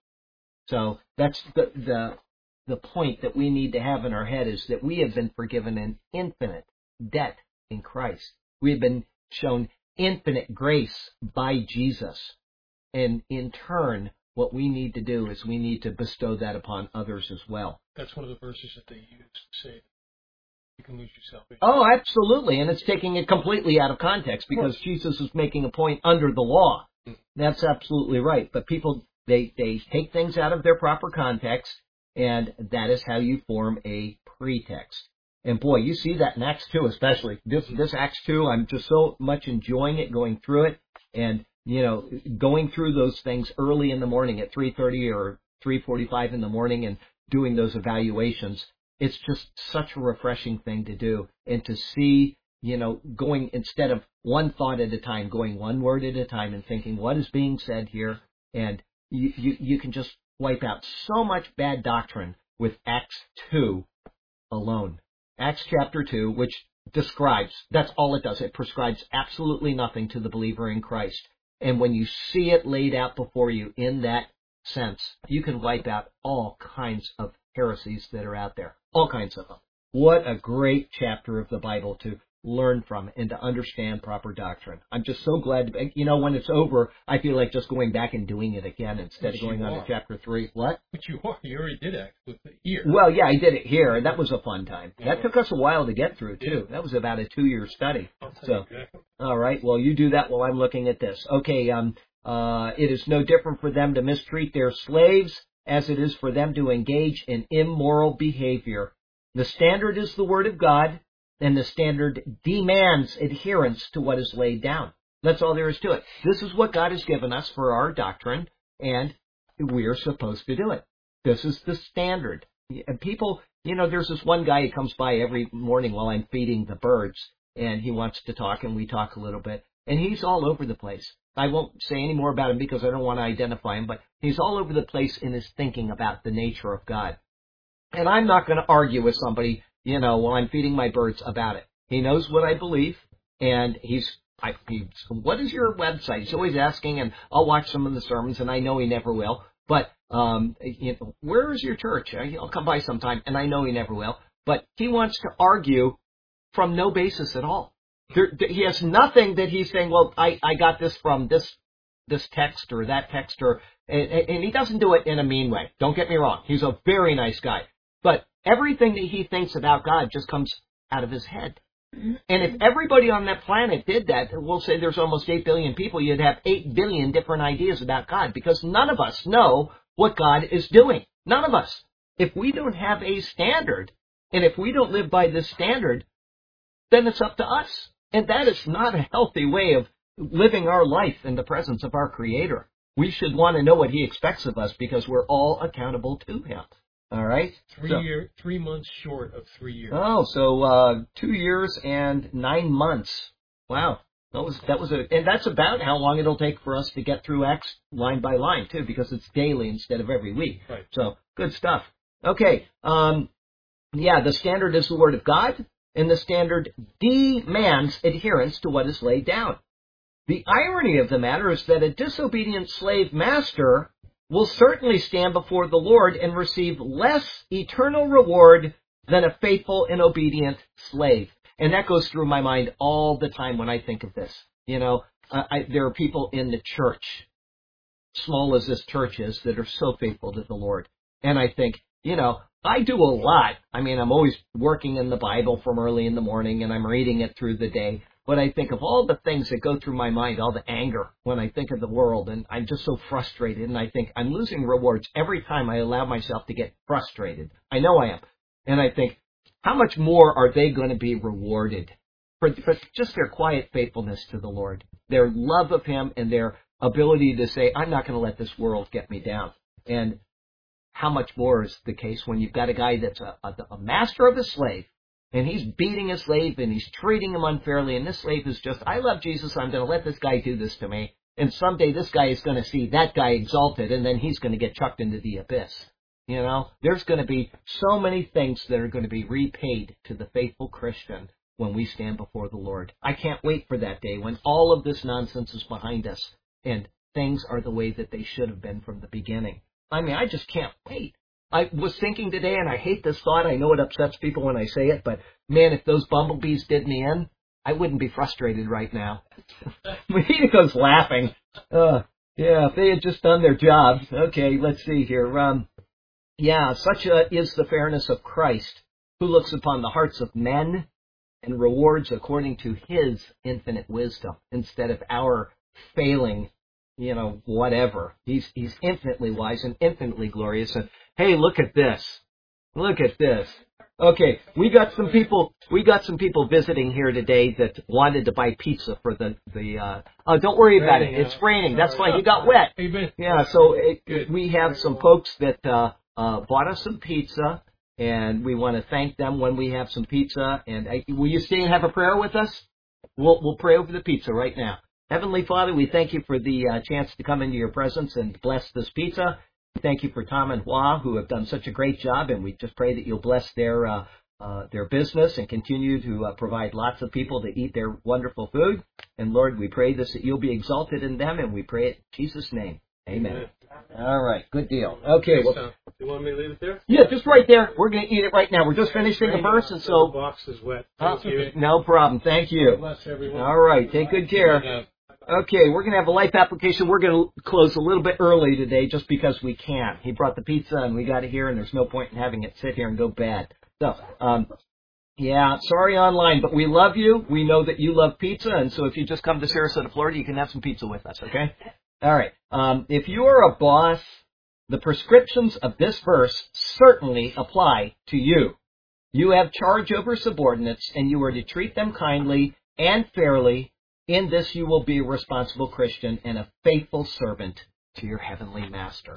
So that's the, the, the point that we need to have in our head is that we have been forgiven an infinite debt in Christ. We have been shown infinite grace by Jesus. And in turn, what we need to do is we need to bestow that upon others as well. That's one of the verses that they use to say you can lose your salvation. Oh, absolutely. And it's taking it completely out of context because Jesus is making a point under the law. That's absolutely right. But people They, they take things out of their proper context, and that is how you form a pretext. And boy, you see that in Acts two especially. This, this Acts two, I'm just so much enjoying it, going through it, and, you know, going through those things early in the morning at three thirty or three forty-five in the morning and doing those evaluations. It's just such a refreshing thing to do. And to see, you know, going, instead of one thought at a time, going one word at a time and thinking, what is being said here? And you, you, you can just wipe out so much bad doctrine with Acts two alone. Acts chapter two, which describes, that's all it does. It prescribes absolutely nothing to the believer in Christ. And when you see it laid out before you in that sense, you can wipe out all kinds of heresies that are out there. All kinds of them. What a great chapter of the Bible to learn from and to understand proper doctrine. I'm just so glad, to, you know, when it's over, I feel like just going back and doing it again instead Which of going you on are. to chapter three. What? But you are. You already did Acts with the ear. Well, yeah, I did it here, and that was a fun time. Yeah. That took us a while to get through, too. That was about a two-year study. So, Exactly. all right, well, you do that while I'm looking at this. Okay, um, uh, it is no different for them to mistreat their slaves as it is for them to engage in immoral behavior. The standard is the Word of God, and the standard demands adherence to what is laid down. That's all there is to it. This is what God has given us for our doctrine, and we are supposed to do it. This is the standard. And people, you know, there's this one guy who comes by every morning while I'm feeding the birds, and he wants to talk, and we talk a little bit. And he's all over the place. I won't say any more about him because I don't want to identify him, but he's all over the place in his thinking about the nature of God. And I'm not going to argue with somebody, you know, while I'm feeding my birds about it. He knows what I believe, and he's, I, he's, what is your website? He's always asking, and I'll watch some of the sermons, and I know he never will. But, um, you know, where is your church? I'll come by sometime, and I know he never will. But he wants to argue from no basis at all. There, he has nothing that he's saying, well, I, I got this from this this text or that text, or and, and he doesn't do it in a mean way. Don't get me wrong. He's a very nice guy. But everything that he thinks about God just comes out of his head. And if everybody on that planet did that, we'll say there's almost eight billion people, you'd have eight billion different ideas about God, because none of us know what God is doing. None of us. If we don't have a standard, and if we don't live by this standard, then it's up to us. And that is not a healthy way of living our life in the presence of our Creator. We should want to know what He expects of us because we're all accountable to Him. All right? Three So- year, three months short of three years. Oh, so uh, two years and nine months. Wow. That was, that was a, and that's about how long it'll take for us to get through Acts line by line, too, because it's daily instead of every week. Right. So, good stuff. Okay. Um, yeah, the standard is the Word of God, and the standard demands adherence to what is laid down. The irony of the matter is that a disobedient slave master will certainly stand before the Lord and receive less eternal reward than a faithful and obedient slave. And that goes through my mind all the time when I think of this. You know, I, I, there are people in the church, small as this church is, that are so faithful to the Lord. And I think, you know, I do a lot. I mean, I'm always working in the Bible from early in the morning, and I'm reading it through the day. But I think of all the things that go through my mind, all the anger when I think of the world, and I'm just so frustrated, and I think I'm losing rewards every time I allow myself to get frustrated. I know I am. And I think, how much more are they going to be rewarded for, for just their quiet faithfulness to the Lord, their love of Him, and their ability to say, I'm not going to let this world get me down. And how much more is the case when you've got a guy that's a, a, a master of a slave, and he's beating a slave, and he's treating him unfairly, and this slave is just, I love Jesus, I'm going to let this guy do this to me, and someday this guy is going to see that guy exalted, and then he's going to get chucked into the abyss. You know, there's going to be so many things that are going to be repaid to the faithful Christian when we stand before the Lord. I can't wait for that day when all of this nonsense is behind us, and things are the way that they should have been from the beginning. I mean, I just can't wait. I was thinking today, and I hate this thought. I know it upsets people when I say it, but man, if those bumblebees did me in, I wouldn't be frustrated right now. He goes laughing. Uh, yeah, if they had just done their job. Okay, let's see here. Um, yeah, such a, is the fairness of Christ, who looks upon the hearts of men and rewards according to His infinite wisdom instead of our failing you know, whatever. He's he's infinitely wise and infinitely glorious. And hey, look at this. Look at this. Okay, we got some people. We got some people visiting here today that wanted to buy pizza for the the. Uh, oh, don't worry about it. It's raining. That's why you got wet. Yeah. So it, we have some folks that uh, uh, bought us some pizza, and we want to thank them when we have some pizza. And uh, will you stay and have a prayer with us? We'll we'll pray over the pizza right now. Heavenly Father, we thank you for the uh, chance to come into your presence and bless this pizza. Thank you for Tom and Hua, who have done such a great job, and we just pray that you'll bless their uh, uh, their business and continue to uh, provide lots of people to eat their wonderful food. And Lord, we pray this that you'll be exalted in them, and we pray it in Jesus' name. Amen. Amen. All right, good deal. Okay, well, so, you want me to leave it there? Yeah, just right there. We're going to eat it right now. We're just finishing the verse, and so the box is wet. Uh, no problem. Thank you. Bless everyone. All right, take good care. Okay, we're going to have a life application. We're going to close a little bit early today just because we can. He brought the pizza and we got it here, and there's no point in having it sit here and go bad. So, um, yeah, sorry online, but we love you. We know that you love pizza, and so if you just come to Sarasota, Florida, you can have some pizza with us, okay? All right. Um, if you are a boss, the prescriptions of this verse certainly apply to you. You have charge over subordinates, and you are to treat them kindly and fairly. In this you will be a responsible Christian and a faithful servant to your heavenly master.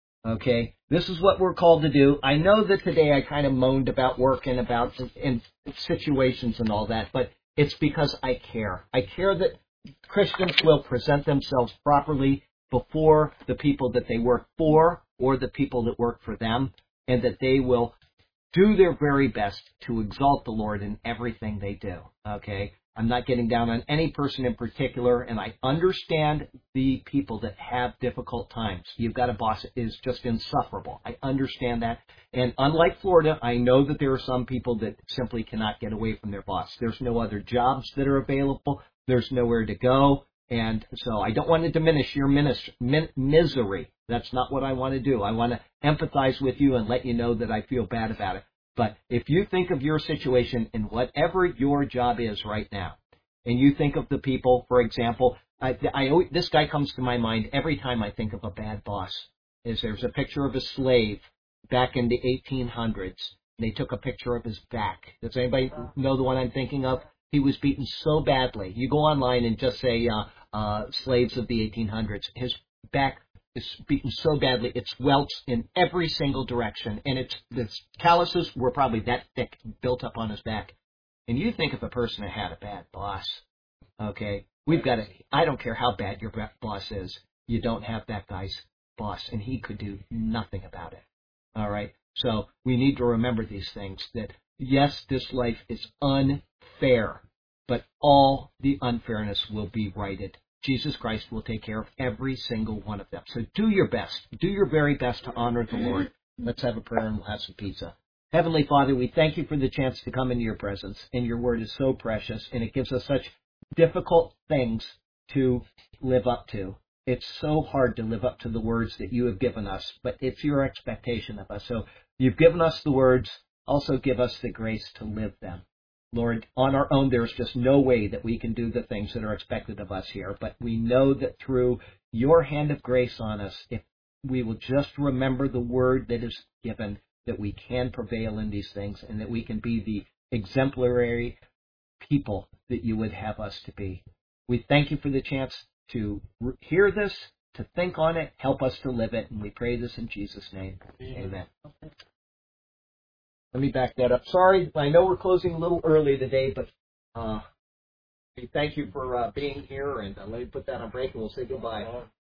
Okay? This is what we're called to do. I know that today I kind of moaned about work and about in situations and all that, but it's because I care. I care that Christians will present themselves properly before the people that they work for or the people that work for them, and that they will do their very best to exalt the Lord in everything they do. Okay? I'm not getting down on any person in particular, and I understand the people that have difficult times. You've got a boss that is just insufferable. I understand that. And unlike Florida, I know that there are some people that simply cannot get away from their boss. There's no other jobs that are available. There's nowhere to go. And so I don't want to diminish your minis- min- misery. That's not what I want to do. I want to empathize with you and let you know that I feel bad about it. But if you think of your situation in whatever your job is right now, and you think of the people, for example, I, I always, this guy comes to my mind every time I think of a bad boss, is there's a picture of a slave back in the eighteen hundreds. And they took a picture of his back. Does anybody know the one I'm thinking of? He was beaten so badly. You go online and just say uh, uh, slaves of the eighteen hundreds. His back is beaten so badly, it's welts in every single direction, and it's the calluses were probably that thick, built up on his back. And you think of a person that had a bad boss, okay? We've got to, I don't care how bad your boss is, you don't have that guy's boss, and he could do nothing about it, all right? So we need to remember these things, that yes, this life is unfair, but all the unfairness will be righted. Jesus Christ will take care of every single one of them. So do your best. Do your very best to honor the Lord. Let's have a prayer and we'll have some pizza. Heavenly Father, we thank you for the chance to come into your presence. And your word is so precious, and it gives us such difficult things to live up to. It's so hard to live up to the words that you have given us, but it's your expectation of us. So you've given us the words, also give us the grace to live them. Lord, on our own, there's just no way that we can do the things that are expected of us here. But we know that through your hand of grace on us, if we will just remember the word that is given, that we can prevail in these things and that we can be the exemplary people that you would have us to be. We thank you for the chance to hear this, to think on it, help us to live it, and we pray this in Jesus' name. Amen. Let me back that up. Sorry, I know we're closing a little early today, but uh, we thank you for uh, being here, and uh, let me put that on break, and we'll say goodbye.